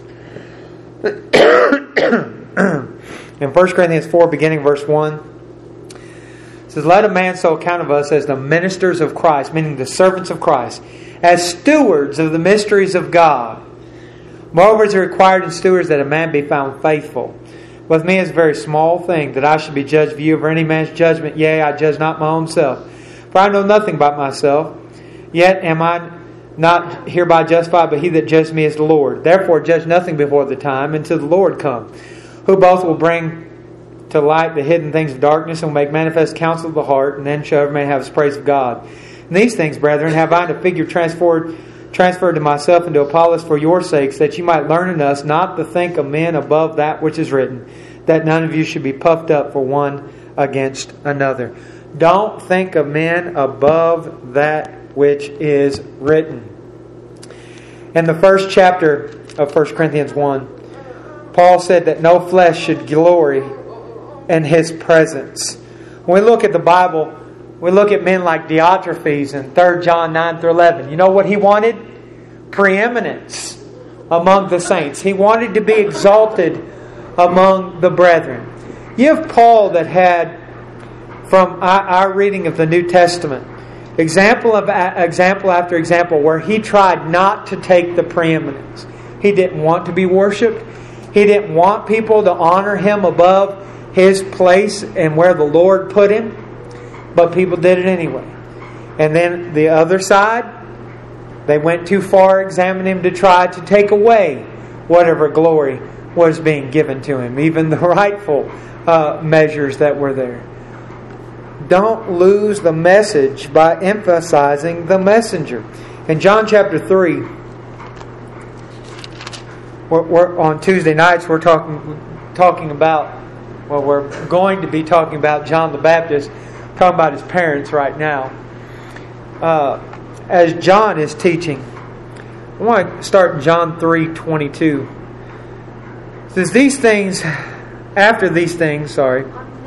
In First Corinthians four, beginning verse one, it says, "Let a man so account of us as the ministers of Christ," meaning the servants of Christ, "as stewards of the mysteries of God. Moreover, it is required in stewards that a man be found faithful. With me it is a very small thing that I should be judged of you over any man's judgment. Yea, I judge not my own self. For I know nothing about myself. Yet am I not hereby justified, but he that judges me is the Lord. Therefore judge nothing before the time until the Lord come, who both will bring to light the hidden things of darkness and will make manifest counsel of the heart, and then shall every man have his praise of God. And these things, brethren, have I in a figure transferred transferred to myself and to Apollos for your sakes, that you might learn in us not to think of men above that which is written, that none of you should be puffed up for one against another." Don't think of men above that which is written. In the first chapter of First Corinthians one, Paul said that no flesh should glory in his presence. When we look at the Bible, we look at men like Diotrephes in Third John nine through eleven. You know what he wanted? Preeminence among the saints. He wanted to be exalted among the brethren. You have Paul that had, from our, our reading of the New Testament, example of example after example where he tried not to take the preeminence. He didn't want to be worshipped. He didn't want people to honor him above his place and where the Lord put him. But people did it anyway. And then the other side, they went too far examining him to try to take away whatever glory was being given to him, even the rightful uh, measures that were there. Don't lose the message by emphasizing the messenger. In John chapter three, we're, we're, on Tuesday nights we're talking talking about, well, we're going to be talking about John the Baptist, talking about his parents right now. Uh, as John is teaching, I want to start in John three twenty-two. It says, "These things, after these things, sorry,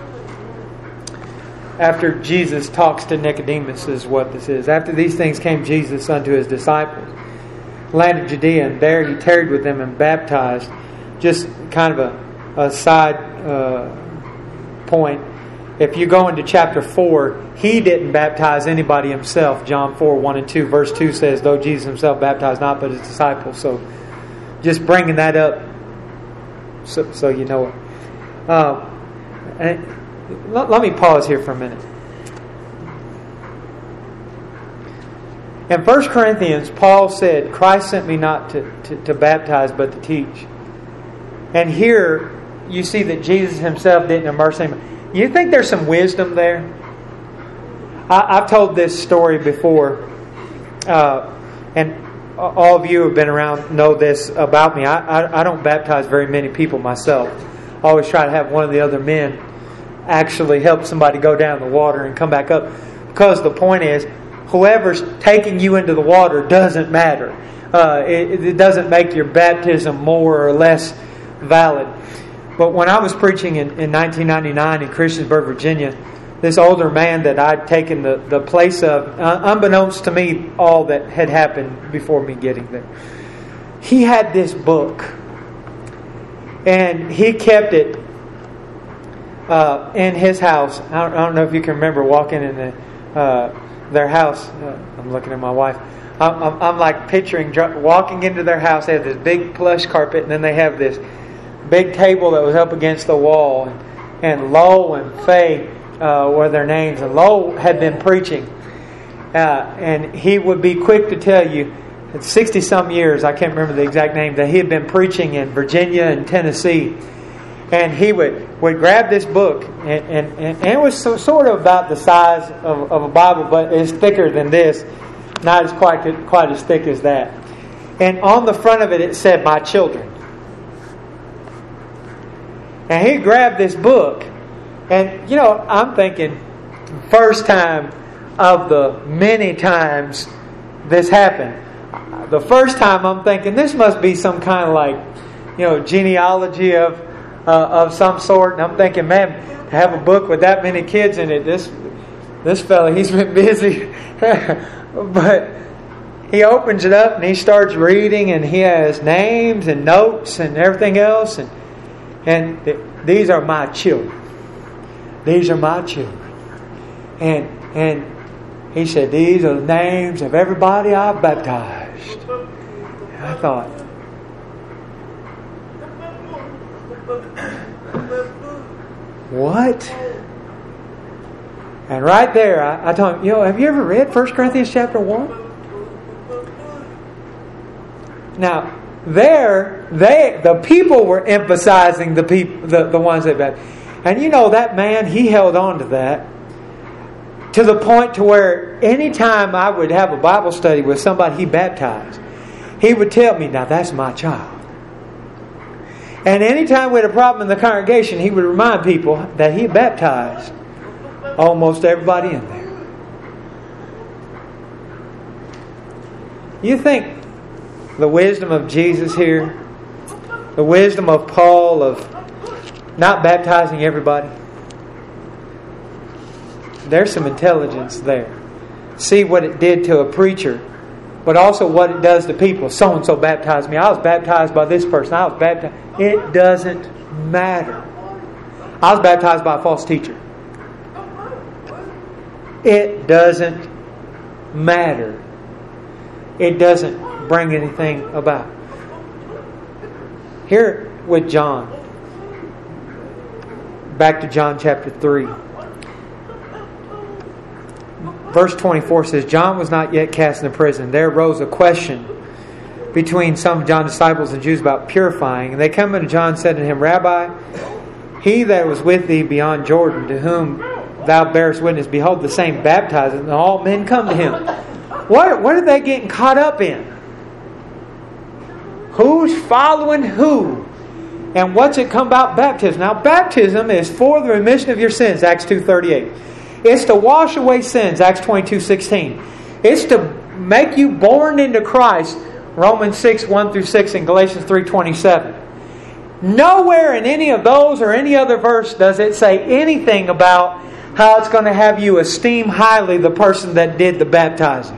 after Jesus talks to Nicodemus is what this is. After these things came Jesus unto his disciples, land of Judea, and there he tarried with them and baptized." Just kind of a, a side uh, point. If you go into chapter four, he didn't baptize anybody himself. John four, one and two. Verse two says, "Though Jesus himself baptized not, but his disciples." So just bringing that up so, so you know it. Uh, and let, let me pause here for a minute. In First Corinthians, Paul said, "Christ sent me not to, to, to baptize, but to teach." And here you see that Jesus himself didn't immerse him. You think there's some wisdom there? I, I've told this story before, uh, and all of you who have been around know this about me. I, I, I don't baptize very many people myself. I always try to have one of the other men actually help somebody go down the water and come back up. Because the point is, whoever's taking you into the water doesn't matter. Uh, it, it doesn't make your baptism more or less valid. But when I was preaching in, in nineteen ninety-nine in Christiansburg, Virginia, this older man that I'd taken the, the place of, uh, unbeknownst to me, all that had happened before me getting there, he had this book. And he kept it uh, in his house. I don't, I don't know if you can remember walking in the, uh, their house. Uh, I'm looking at my wife. I'm, I'm, I'm like picturing walking into their house. They have this big plush carpet, and then they have this big table that was up against the wall, and, and Lowe and Faye uh, were their names. And Lowe had been preaching, uh, and he would be quick to tell you, in sixty some years, I can't remember the exact name, that he had been preaching in Virginia and Tennessee. And he would, would grab this book, and, and, and, and it was so, sort of about the size of, of a Bible, but it's thicker than this, not as quite quite as thick as that. And on the front of it, it said, "My children." And he grabbed this book, and you know, I'm thinking, first time of the many times this happened. The first time I'm thinking this must be some kind of like, you know, genealogy of uh, of some sort. And I'm thinking, man, to have a book with that many kids in it, this this fella, he's been busy. But he opens it up and he starts reading, and he has names and notes and everything else. And and th- these are my children. These are my children. And and he said, these are the names of everybody I've baptized. And I thought, what? And right there, I, I told him, you know, have you ever read First Corinthians chapter one? Now, there, they, the people were emphasizing the people, the, the ones that baptized. And you know, that man, he held on to that to the point to where anytime I would have a Bible study with somebody he baptized, he would tell me, now that's my child. And anytime we had a problem in the congregation, he would remind people that he baptized almost everybody in there. You think the wisdom of Jesus here, the wisdom of Paul of not baptizing everybody, there's some intelligence there. See what it did to a preacher, but also what it does to people. So-and-so baptized me. I was baptized by this person. I was baptized. It doesn't matter. I was baptized by a false teacher. It doesn't matter. It doesn't bring anything about. Here with John. Back to John chapter three. Verse twenty-four says, John was not yet cast into prison. There arose a question between some of John's disciples and Jews about purifying. And they come unto John and said to him, Rabbi, he that was with thee beyond Jordan, to whom thou bearest witness, behold, the same baptizeth, and all men come to him. What, what are they getting caught up in? Who's following who? And what's it come about? Baptism. Now, baptism is for the remission of your sins, Acts two thirty-eight. It's to wash away sins, Acts twenty-two sixteen. It's to make you born into Christ, Romans six one through six and Galatians three twenty-seven. Nowhere in any of those or any other verse does it say anything about how it's going to have you esteem highly the person that did the baptizing.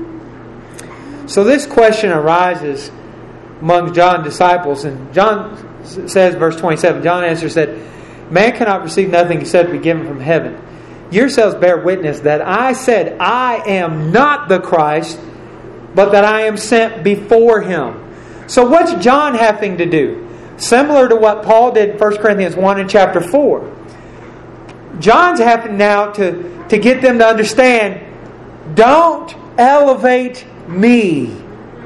So this question arises among John's disciples, and John says, verse twenty-seven, John answered, said, man cannot receive nothing except be given from heaven. Yourselves bear witness that I said, I am not the Christ, but that I am sent before Him. So what's John having to do? Similar to what Paul did in First Corinthians one and chapter four. John's having now to, to get them to understand, don't elevate me.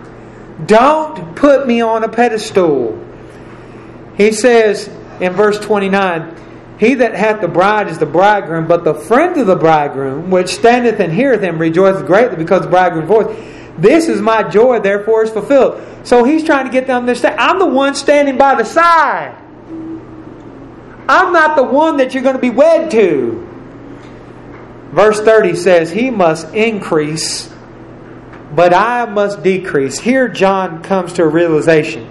Don't put me on a pedestal. He says in verse twenty-nine, he that hath the bride is the bridegroom, but the friend of the bridegroom, which standeth and heareth him, rejoiceth greatly because the bridegroom's voice. This is my joy, therefore is fulfilled. So he's trying to get them to understand, I'm the one standing by the side. I'm not the one that you're going to be wed to. Verse thirty says, he must increase, but I must decrease. Here John comes to a realization.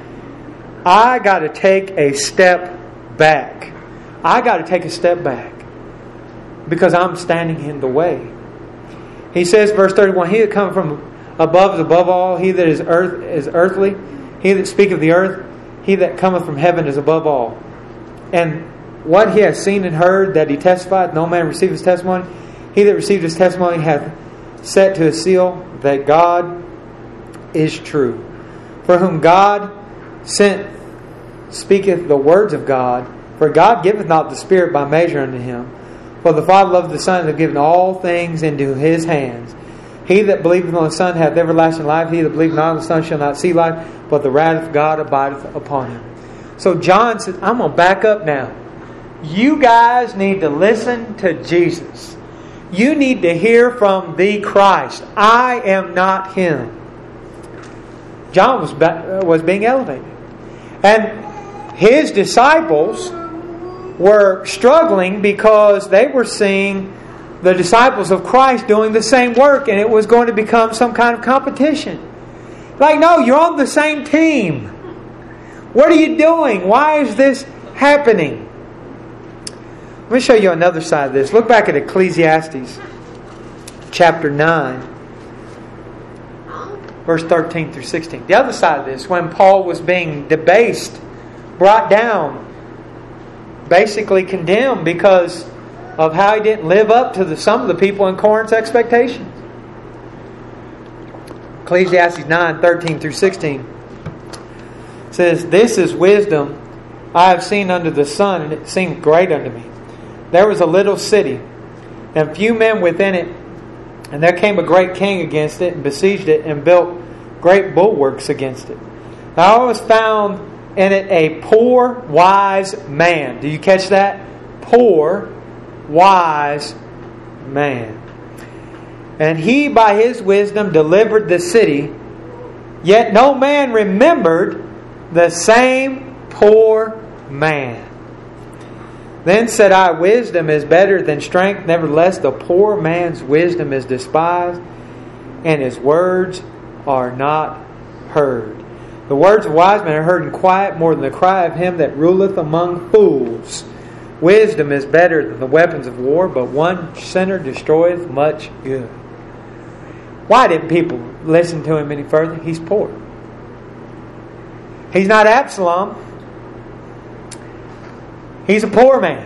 I got to take a step back. I got to take a step back because I'm standing in the way. He says, verse thirty-one, he that cometh from above is above all. He that is earth is earthly. He that speaketh of the earth, he that cometh from heaven is above all. And what he has seen and heard, that he testified, no man received his testimony. He that received his testimony hath set to his seal that God is true. For whom God sent speaketh the words of God. For God giveth not the Spirit by measure unto him. For the Father loveth the Son and hath given all things into his hands. He that believeth on the Son hath everlasting life. He that believeth not on the Son shall not see life, but the wrath of God abideth upon him. So John says, I'm going to back up now. You guys need to listen to Jesus. You need to hear from the Christ. I am not Him. John was, was being elevated. And his disciples were struggling because they were seeing the disciples of Christ doing the same work, and it was going to become some kind of competition. Like, no, you're on the same team. What are you doing? Why is this happening? Let me show you another side of this. Look back at Ecclesiastes chapter nine, verse thirteen through sixteen. The other side of this, when Paul was being debased, brought down, basically condemned because of how he didn't live up to the, some of the people in Corinth's expectations. Ecclesiastes nine, thirteen through sixteen says, "This is wisdom I have seen under the sun, and it seemed great unto me. There was a little city, and few men within it, and there came a great king against it, and besieged it, and built great bulwarks against it. Now I was found in it a poor, wise man." Do you catch that? Poor, wise man. "And he by his wisdom delivered the city, yet no man remembered the same poor man. Then said I, wisdom is better than strength. Nevertheless, the poor man's wisdom is despised, and his words are not heard. The words of wise men are heard in quiet more than the cry of him that ruleth among fools. Wisdom is better than the weapons of war, but one sinner destroyeth much good." Why didn't people listen to him any further? He's poor. He's not Absalom. He's a poor man.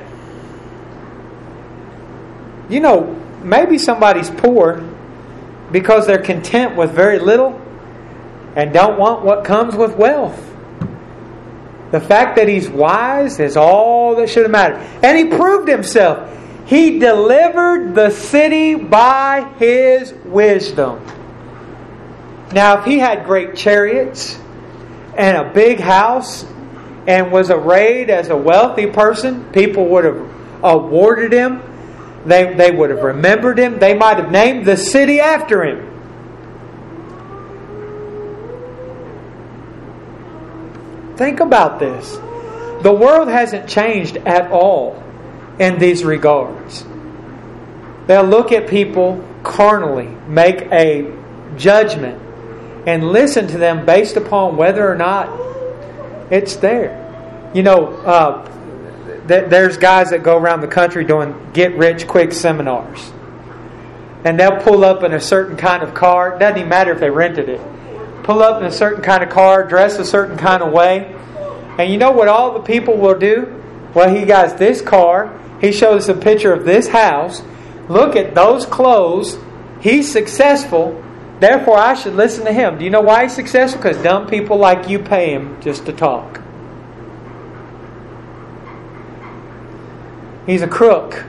You know, maybe somebody's poor because they're content with very little and don't want what comes with wealth. The fact that he's wise is all that should have mattered. And he proved himself. He delivered the city by his wisdom. Now, if he had great chariots and a big house and was arrayed as a wealthy person, people would have awarded him. They, they would have remembered him. They might have named the city after him. Think about this. The world hasn't changed at all in these regards. They'll look at people carnally, make a judgment, and listen to them based upon whether or not it's there. You know, uh, th- there's guys that go around the country doing get-rich-quick seminars. And they'll pull up in a certain kind of car. It doesn't even matter if they rented it. Pull up in a certain kind of car, dress a certain kind of way. And you know what all the people will do? Well, he got this car. He shows us a picture of this house. Look at those clothes. He's successful. Therefore, I should listen to him. Do you know why he's successful? Because dumb people like you pay him just to talk. He's a crook.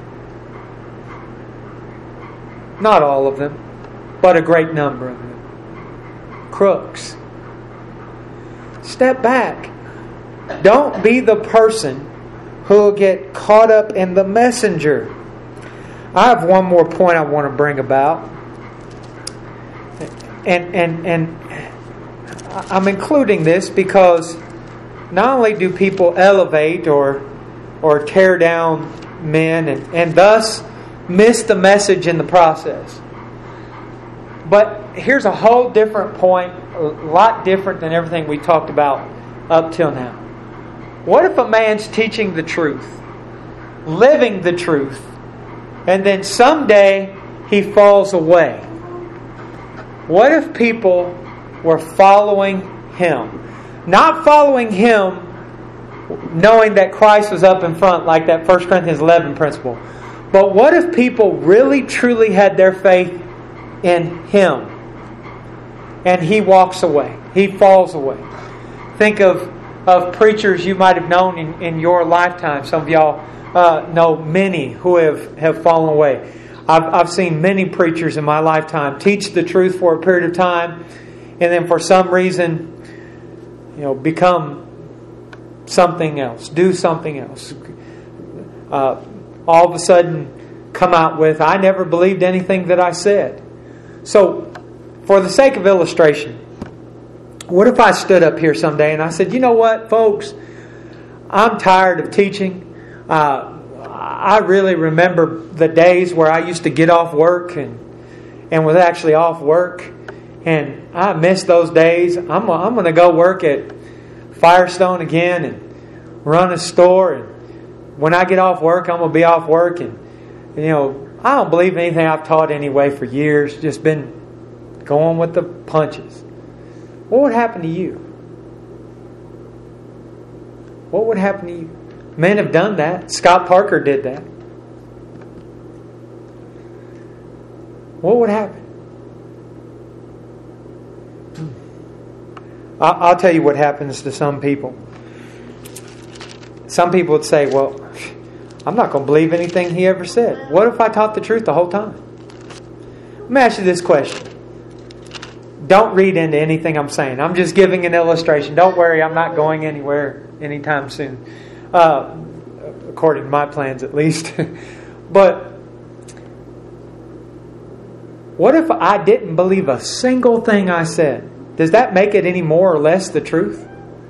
Not all of them, but a great number of them. Crooks. Step back. Don't be the person who will get caught up in the messenger. I have one more point I want to bring about. And and and I'm including this because not only do people elevate or or tear down men and, and thus miss the message in the process. But here's a whole different point, a lot different than everything we talked about up till now. What if a man's teaching the truth, living the truth, and then someday he falls away? What if people were following him? Not following him knowing that Christ was up in front like that First Corinthians eleven principle. But what if people really truly had their faith in him and he walks away? He falls away. Think of, of preachers you might have known in, in your lifetime. Some of y'all uh, know many who have, have fallen away. I've, I've seen many preachers in my lifetime teach the truth for a period of time and then for some reason, you know, become something else, do something else. Uh, all of a sudden come out with, I never believed anything that I said. So, for the sake of illustration, what if I stood up here someday and I said, you know what, folks, I'm tired of teaching. Uh, I really remember the days where I used to get off work and and was actually off work. And I miss those days. I'm, I'm going to go work at Firestone again and run a store. And when I get off work, I'm going to be off work. And, you know, I don't believe in anything I've taught anyway for years. Just been going with the punches. What would happen to you? What would happen to you? Men have done that. Scott Parker did that. What would happen? I'll tell you what happens to some people. Some people would say, well, I'm not going to believe anything he ever said. What if I taught the truth the whole time? Let me ask you this question. Don't read into anything I'm saying. I'm just giving an illustration. Don't worry, I'm not going anywhere anytime soon. Uh, according to my plans, at least. But what if I didn't believe a single thing I said? Does that make it any more or less the truth?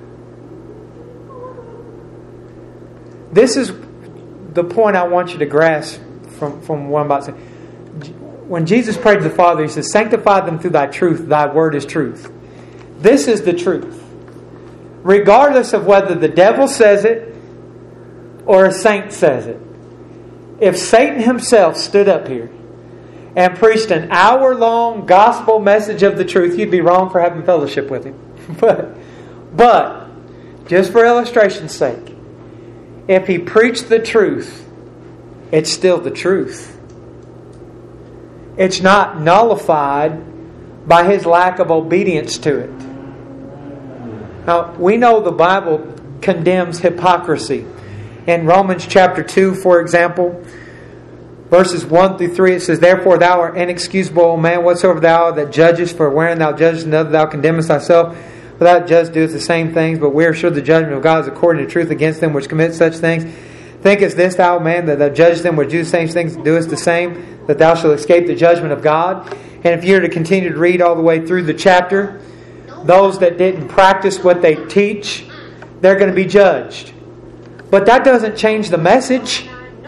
This is the point I want you to grasp from, from what I'm about to say. When Jesus prayed to the Father, He says, sanctify them through Thy truth. Thy word is truth. This is the truth. Regardless of whether the devil says it or a saint says it. If Satan himself stood up here and preached an hour-long gospel message of the truth, you'd be wrong for having fellowship with him. But, but, just for illustration's sake, if he preached the truth, it's still the truth. It's not nullified by his lack of obedience to it. Now, we know the Bible condemns hypocrisy. In Romans chapter two, for example, verses one through three, it says, therefore thou art inexcusable, O man, whatsoever thou art that judgest, for wherein thou judgest another, thou condemnest thyself. For thou judge doest the same things, but we are sure the judgment of God is according to truth against them which commit such things. Thinkest this, thou man, that thou judgest them which do the same things, doest the same, that thou shalt escape the judgment of God? And if you were to continue to read all the way through the chapter, those that didn't practice what they teach, they're going to be judged. But that doesn't change the message.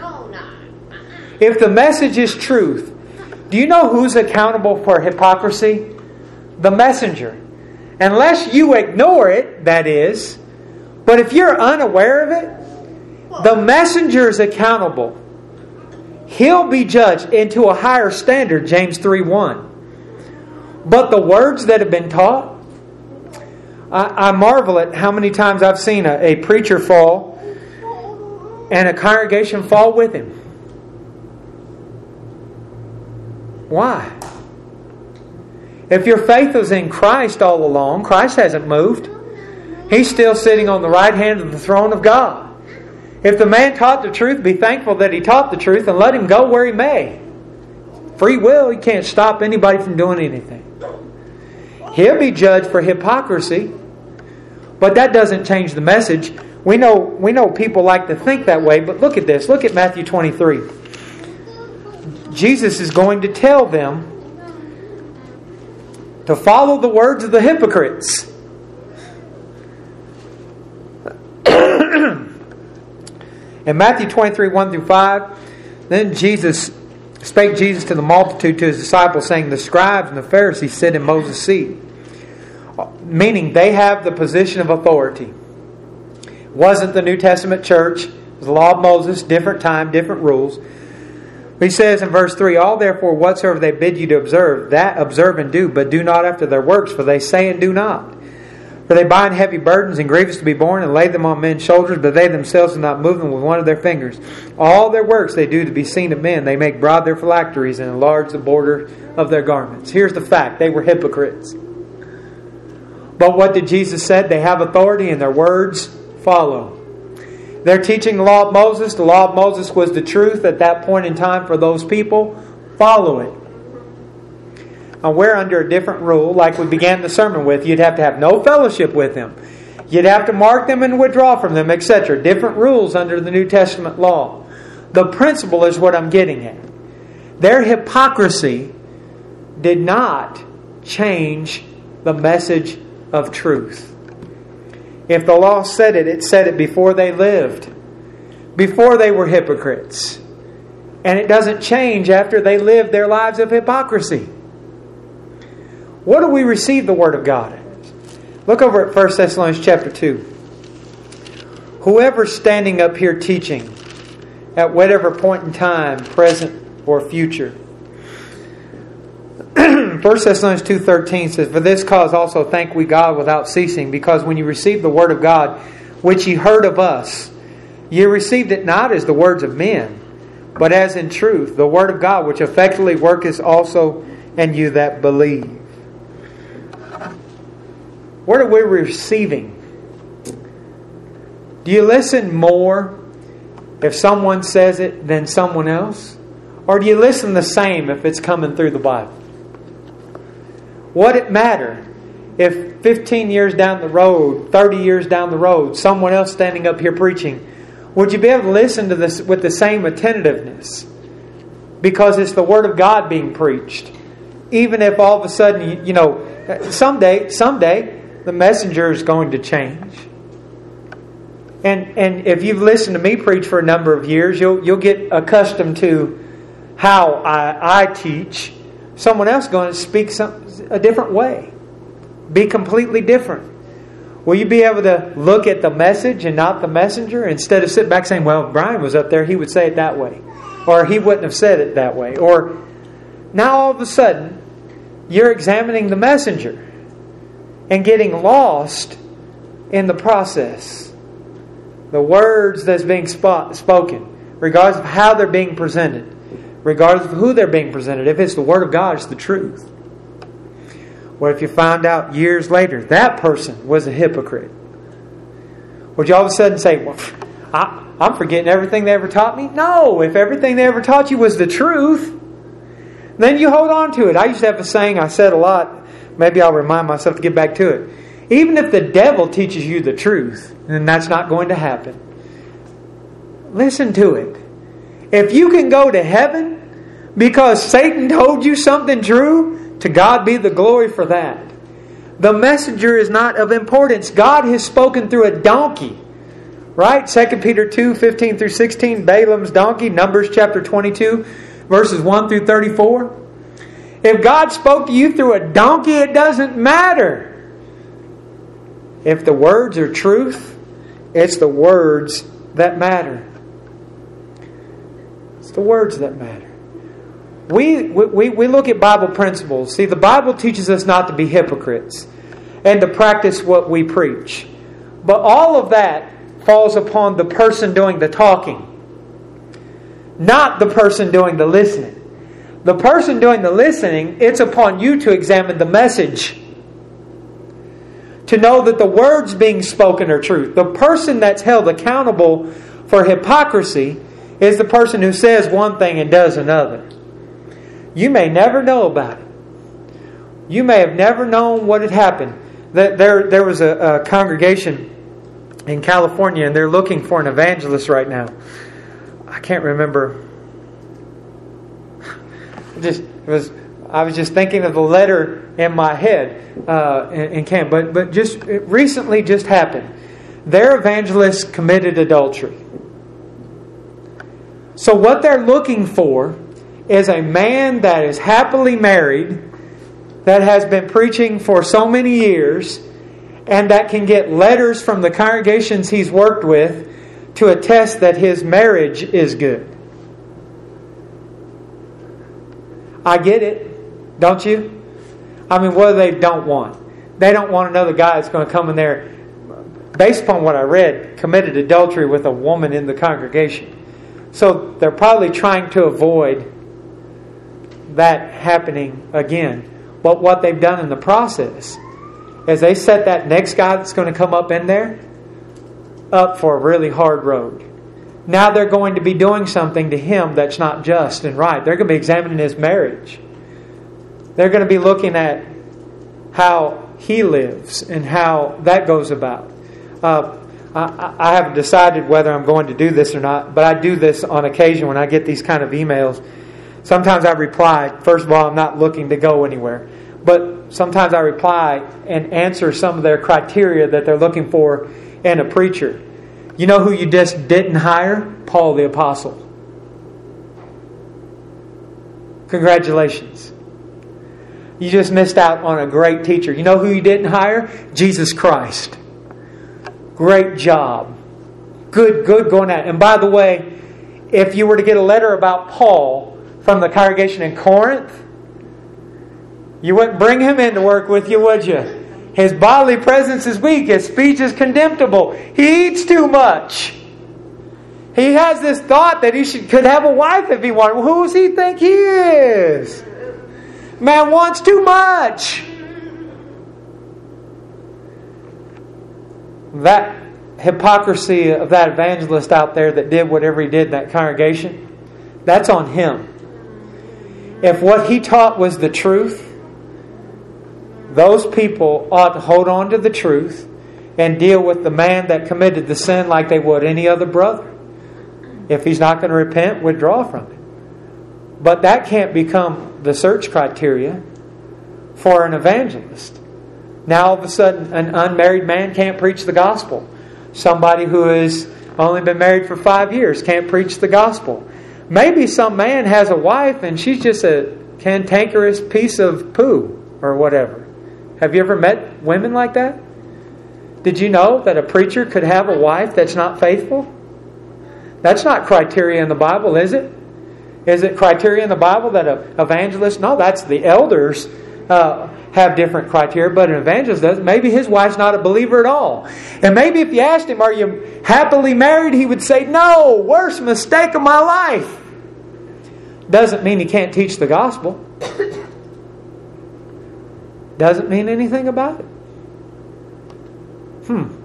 If the message is truth, do you know who's accountable for hypocrisy? The messenger. Unless you ignore it, that is. But if you're unaware of it, the messenger is accountable. He'll be judged into a higher standard, James three one. But the words that have been taught, I, I marvel at how many times I've seen a, a preacher fall and a congregation fall with him. Why? If your faith was in Christ all along, Christ hasn't moved. He's still sitting on the right hand of the throne of God. If the man taught the truth, be thankful that he taught the truth and let him go where he may. Free will, you can't stop anybody from doing anything. He'll be judged for hypocrisy, but that doesn't change the message. We know, we know people like to think that way, but look at this. Look at Matthew twenty-three. Jesus is going to tell them to follow the words of the hypocrites. In Matthew twenty-three, one through five, then Jesus spake Jesus to the multitude, to his disciples, saying, the scribes and the Pharisees sit in Moses' seat. Meaning they have the position of authority. It wasn't the New Testament church. It was the law of Moses, different time, different rules. He says in verse three, all therefore whatsoever they bid you to observe, that observe and do, but do not after their works, for they say and do not. For they bind heavy burdens and grievous to be borne, and lay them on men's shoulders, but they themselves do not move them with one of their fingers. All their works they do to be seen of men. They make broad their phylacteries and enlarge the border of their garments. Here's the fact. They were hypocrites. But what did Jesus say? They have authority and their words follow. They're teaching the law of Moses. The law of Moses was the truth at that point in time for those people. Follow it. Now we're under a different rule, like we began the sermon with. You'd have to have no fellowship with them. You'd have to mark them and withdraw from them, et cetera. Different rules under the New Testament law. The principle is what I'm getting at. Their hypocrisy did not change the message of truth. If the law said it, it said it before they lived. before they were hypocrites. And it doesn't change after they live their lives of hypocrisy. What do we receive the Word of God as? Look over at First Thessalonians chapter two. Whoever's standing up here teaching at whatever point in time, present or future. First Thessalonians two thirteen says, For this cause also thank we God without ceasing, because when you received the Word of God, which ye heard of us, ye received it not as the words of men, but as in truth, the Word of God, which effectually worketh also in you that believe. What are we receiving? Do you listen more if someone says it than someone else? Or do you listen the same if it's coming through the Bible? Would it matter if fifteen years down the road, thirty years down the road, someone else standing up here preaching, would you be able to listen to this with the same attentiveness? Because it's the Word of God being preached. Even if all of a sudden, you, you know, someday, someday, the messenger is going to change. And and if you've listened to me preach for a number of years, you'll you'll get accustomed to how I, I teach. Someone else is going to speak some, a different way. Be completely different. Will you be able to look at the message and not the messenger? Instead of sitting back saying, well, if Brian was up there, he would say it that way. Or he wouldn't have said it that way. Or now all of a sudden, you're examining the messenger and getting lost in the process. The words that's being sp- spoken, regardless of how they're being presented, regardless of who they're being presented. If it's the Word of God, it's the truth. What if you find out years later that person was a hypocrite? Would you all of a sudden say, well, I, I'm forgetting everything they ever taught me? No, if everything they ever taught you was the truth, then you hold on to it. I used to have a saying I said a lot. Maybe I'll remind myself to get back to it. Even if the devil teaches you the truth, then that's not going to happen. Listen to it. If you can go to heaven because Satan told you something true, to God be the glory for that. The messenger is not of importance. God has spoken through a donkey. Right? Second Peter two, fifteen through sixteen, Balaam's donkey, Numbers chapter twenty-two, verses one through thirty-four. If God spoke to you through a donkey, it doesn't matter. If the words are truth, it's the words that matter. It's the words that matter. We, we, we look at Bible principles. See, the Bible teaches us not to be hypocrites and to practice what we preach. But all of that falls upon the person doing the talking, not the person doing the listening. The person doing the listening, it's upon you to examine the message, to know that the words being spoken are truth. The person that's held accountable for hypocrisy is the person who says one thing and does another. You may never know about it. You may have never known what had happened. There, there was a, a congregation in California, and they're looking for an evangelist right now. I can't remember. It just it was. I was just thinking of the letter in my head uh, in, in camp, but but just it recently just happened. Their evangelist committed adultery. So what they're looking for is a man that is happily married, that has been preaching for so many years, and that can get letters from the congregations he's worked with to attest that his marriage is good. I get it, don't you? I mean, what do they don't want? They don't want another guy that's going to come in there, based upon what I read, committed adultery with a woman in the congregation. So they're probably trying to avoid that happening again. But what they've done in the process is they set that next guy that's going to come up in there up for a really hard road. Now they're going to be doing something to him that's not just and right. They're going to be examining his marriage. They're going to be looking at how he lives and how that goes about. Uh, I, I haven't decided whether I'm going to do this or not, but I do this on occasion when I get these kind of emails. Sometimes I reply. First of all, I'm not looking to go anywhere. But sometimes I reply and answer some of their criteria that they're looking for in a preacher. You know who you just didn't hire? Paul the Apostle. Congratulations. You just missed out on a great teacher. You know who you didn't hire? Jesus Christ. Great job. Good, good going at it. And by the way, if you were to get a letter about Paul from the congregation in Corinth, you wouldn't bring him in to work with you, would you? His bodily presence is weak. His speech is contemptible. He eats too much. He has this thought that he should, could have a wife if he wanted. Well, who does he think he is? Man wants too much. That hypocrisy of that evangelist out there that did whatever he did in that congregation, that's on him. If what he taught was the truth, those people ought to hold on to the truth and deal with the man that committed the sin like they would any other brother. If he's not going to repent, withdraw from it. But that can't become the search criteria for an evangelist. Now all of a sudden an unmarried man can't preach the gospel. Somebody who has only been married for five years can't preach the gospel. Maybe some man has a wife and she's just a cantankerous piece of poo or whatever. Have you ever met women like that? Did you know that a preacher could have a wife that's not faithful? That's not criteria in the Bible, is it? Is it criteria in the Bible that an evangelist... No, that's the elders uh, have different criteria, but an evangelist doesn't. Maybe his wife's not a believer at all. And maybe if you asked him, are you happily married? He would say, no, worst mistake of my life. Doesn't mean he can't teach the gospel. Doesn't mean anything about it. Hmm.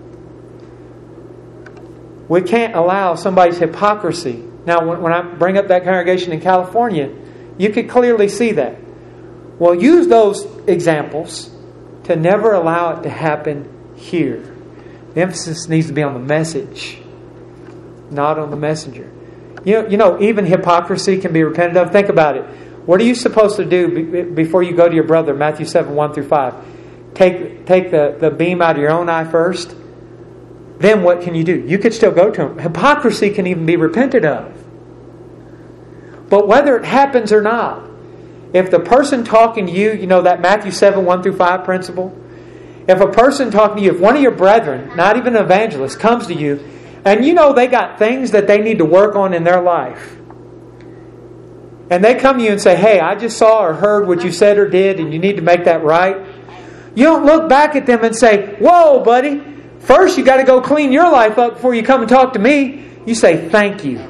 We can't allow somebody's hypocrisy. Now, when, when I bring up that congregation in California, you could clearly see that. Well, use those examples to never allow it to happen here. The emphasis needs to be on the message, not on the messenger. You know, you know, even hypocrisy can be repented of. Think about it. What are you supposed to do before you go to your brother? Matthew seven, one through five. Take, take the, the beam out of your own eye first. Then what can you do? You could still go to him. Hypocrisy can even be repented of. But whether it happens or not, if the person talking to you, you know that Matthew seven, one through five principle? If a person talking to you, if one of your brethren, not even an evangelist, comes to you, and you know they got things that they need to work on in their life, and they come to you and say, hey, I just saw or heard what you said or did, and you need to make that right. You don't look back at them and say, whoa, buddy, first you got to go clean your life up before you come and talk to me. You say, thank you.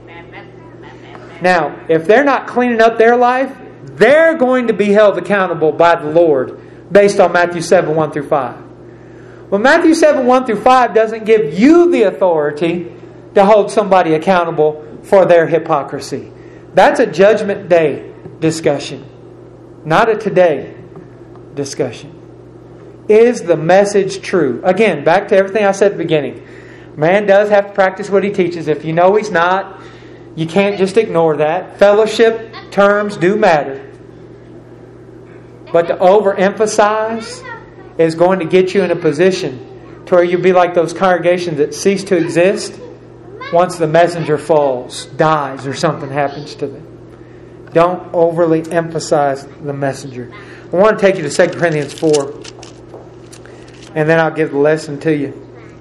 Now, if they're not cleaning up their life, they're going to be held accountable by the Lord based on Matthew seven, one through five. Well, Matthew seven, one through five doesn't give you the authority to hold somebody accountable for their hypocrisy. That's a judgment day discussion, not a today discussion. Is the message true? Again, back to everything I said at the beginning. Man does have to practice what he teaches. If you know he's not, you can't just ignore that. Fellowship terms do matter. But to overemphasize is going to get you in a position to where you'll be like those congregations that cease to exist once the messenger falls, dies, or something happens to them. Don't overly emphasize the messenger. I want to take you to Second Corinthians four. And then I'll give the lesson to you.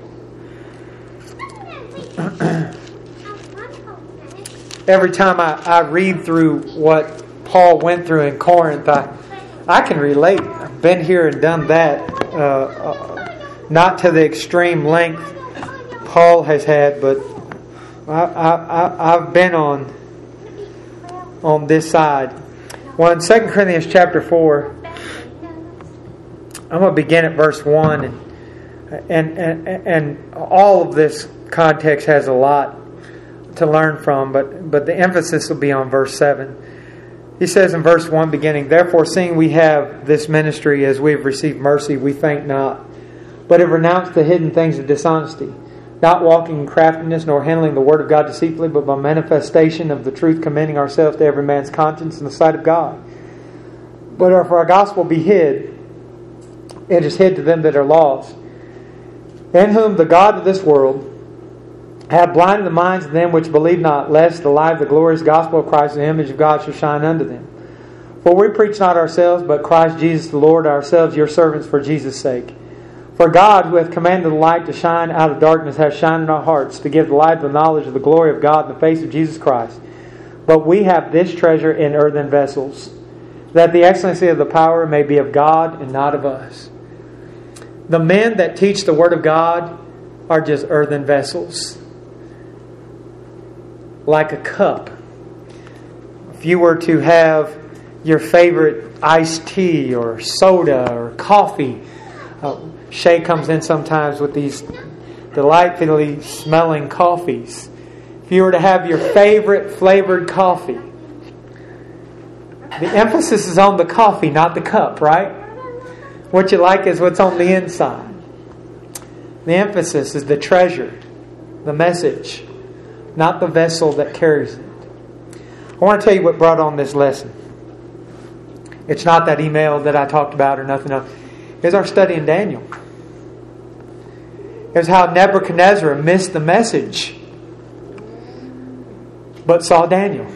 Every time I, I read through what Paul went through in Corinth, I, I can relate. I've been here and done that. Uh, uh, not to the extreme length Paul has had, but I, I, I've been on on this side. Well, in Second Corinthians chapter four, I'm going to begin at verse one, and, and and and all of this context has a lot to learn from, but but the emphasis will be on verse seven. He says in verse one beginning, therefore, seeing we have this ministry as we have received mercy, we faint not, but have renounced the hidden things of dishonesty, not walking in craftiness, nor handling the word of God deceitfully, but by manifestation of the truth, commending ourselves to every man's conscience in the sight of God. But if our gospel be hid, it is hid to them that are lost, in whom the God of this world have blinded the minds of them which believe not, lest the light of the glorious gospel of Christ and the image of God should shine unto them. For we preach not ourselves, but Christ Jesus the Lord, ourselves your servants for Jesus' sake. For God, who hath commanded the light to shine out of darkness, hath shined in our hearts, to give the light of the knowledge of the glory of God in the face of Jesus Christ. But we have this treasure in earthen vessels, that the excellency of the power may be of God and not of us. The men that teach the Word of God are just earthen vessels. Like a cup. If you were to have your favorite iced tea or soda or coffee, uh, Shay comes in sometimes with these delightfully smelling coffees. If you were to have your favorite flavored coffee, the emphasis is on the coffee, not the cup, right? What you like is what's on the inside. The emphasis is the treasure, the message, not the vessel that carries it. I want to tell you what brought on this lesson. It's not that email that I talked about or nothing else. It's our study in Daniel. It's how Nebuchadnezzar missed the message, but saw Daniel.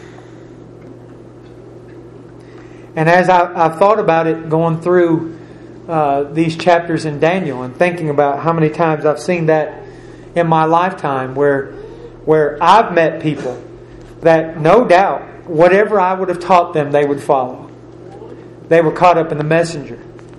And as I, I've thought about it going through uh, these chapters in Daniel and thinking about how many times I've seen that in my lifetime where, where I've met people that no doubt whatever I would have taught them they would follow. They were caught up in the messenger.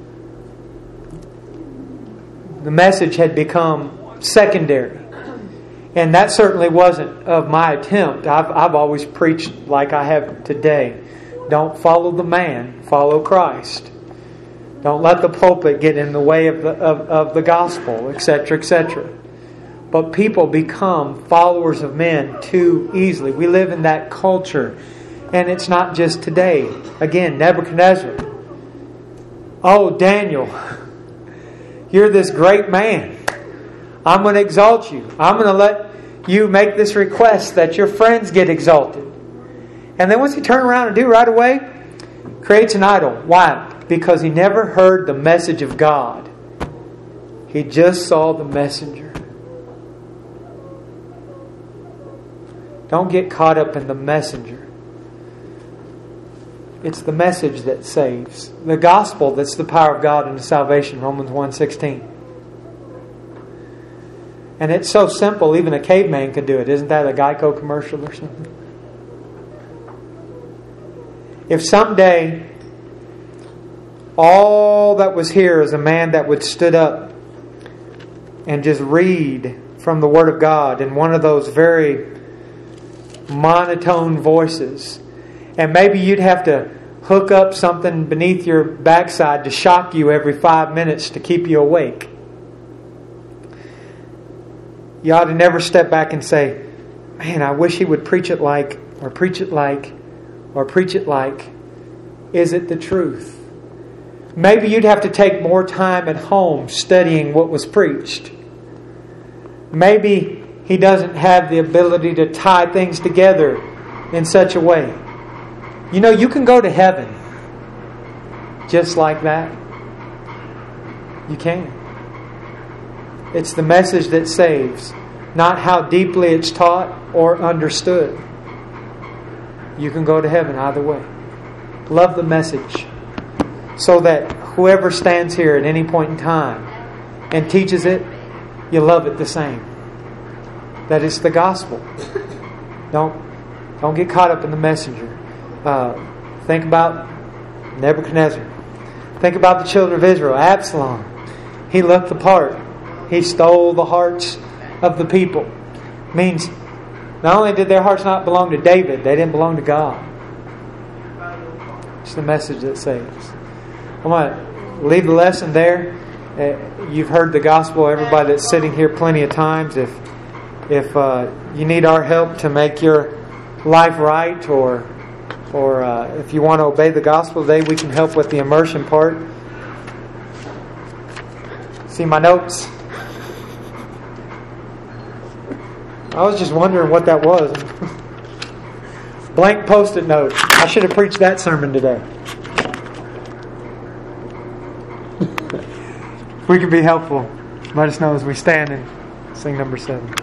The message had become secondary. And that certainly wasn't of my attempt. I've, I've always preached like I have today. Don't follow the man, follow Christ. Don't let the pulpit get in the way of the, of, of the gospel, et cetera, et cetera. But people become followers of men too easily. We live in that culture. And it's not just today. Again, Nebuchadnezzar. Oh, Daniel, you're this great man. I'm going to exalt you. I'm going to let you make this request that your friends get exalted. And then what's he turn around and do right away? Creates an idol. Why? Because he never heard the message of God. He just saw the messenger. Don't get caught up in the messenger. It's the message that saves. The gospel that's the power of God into salvation. Romans one sixteen. And it's so simple, even a caveman could do it. Isn't that a Geico commercial or something? If someday all that was here is a man that would stood up and just read from the Word of God in one of those very monotone voices, and maybe you'd have to hook up something beneath your backside to shock you every five minutes to keep you awake. You ought to never step back and say, man, I wish he would preach it like, or preach it like, or preach it like. Is it the truth? Maybe you'd have to take more time at home studying what was preached. Maybe he doesn't have the ability to tie things together in such a way. You know, you can go to heaven just like that. You can. It's the message that saves, not how deeply it's taught or understood. You can go to heaven either way. Love the message, so that whoever stands here at any point in time and teaches it, you love it the same. That it's the gospel. Don't don't get caught up in the messenger. Uh, think about Nebuchadnezzar. Think about the children of Israel. Absalom. He looked the part. He stole the hearts of the people. Means not only did their hearts not belong to David, they didn't belong to God. It's the message that saves. I'm going to leave the lesson there. Uh, you've heard the gospel, everybody that's sitting here plenty of times. If if uh, you need our help to make your life right, or or uh, if you want to obey the gospel today, we can help with the immersion part. See my notes? I was just wondering what that was. Blank post-it note. I should have preached that sermon today. If we can be helpful, let us know as we stand and sing number seven.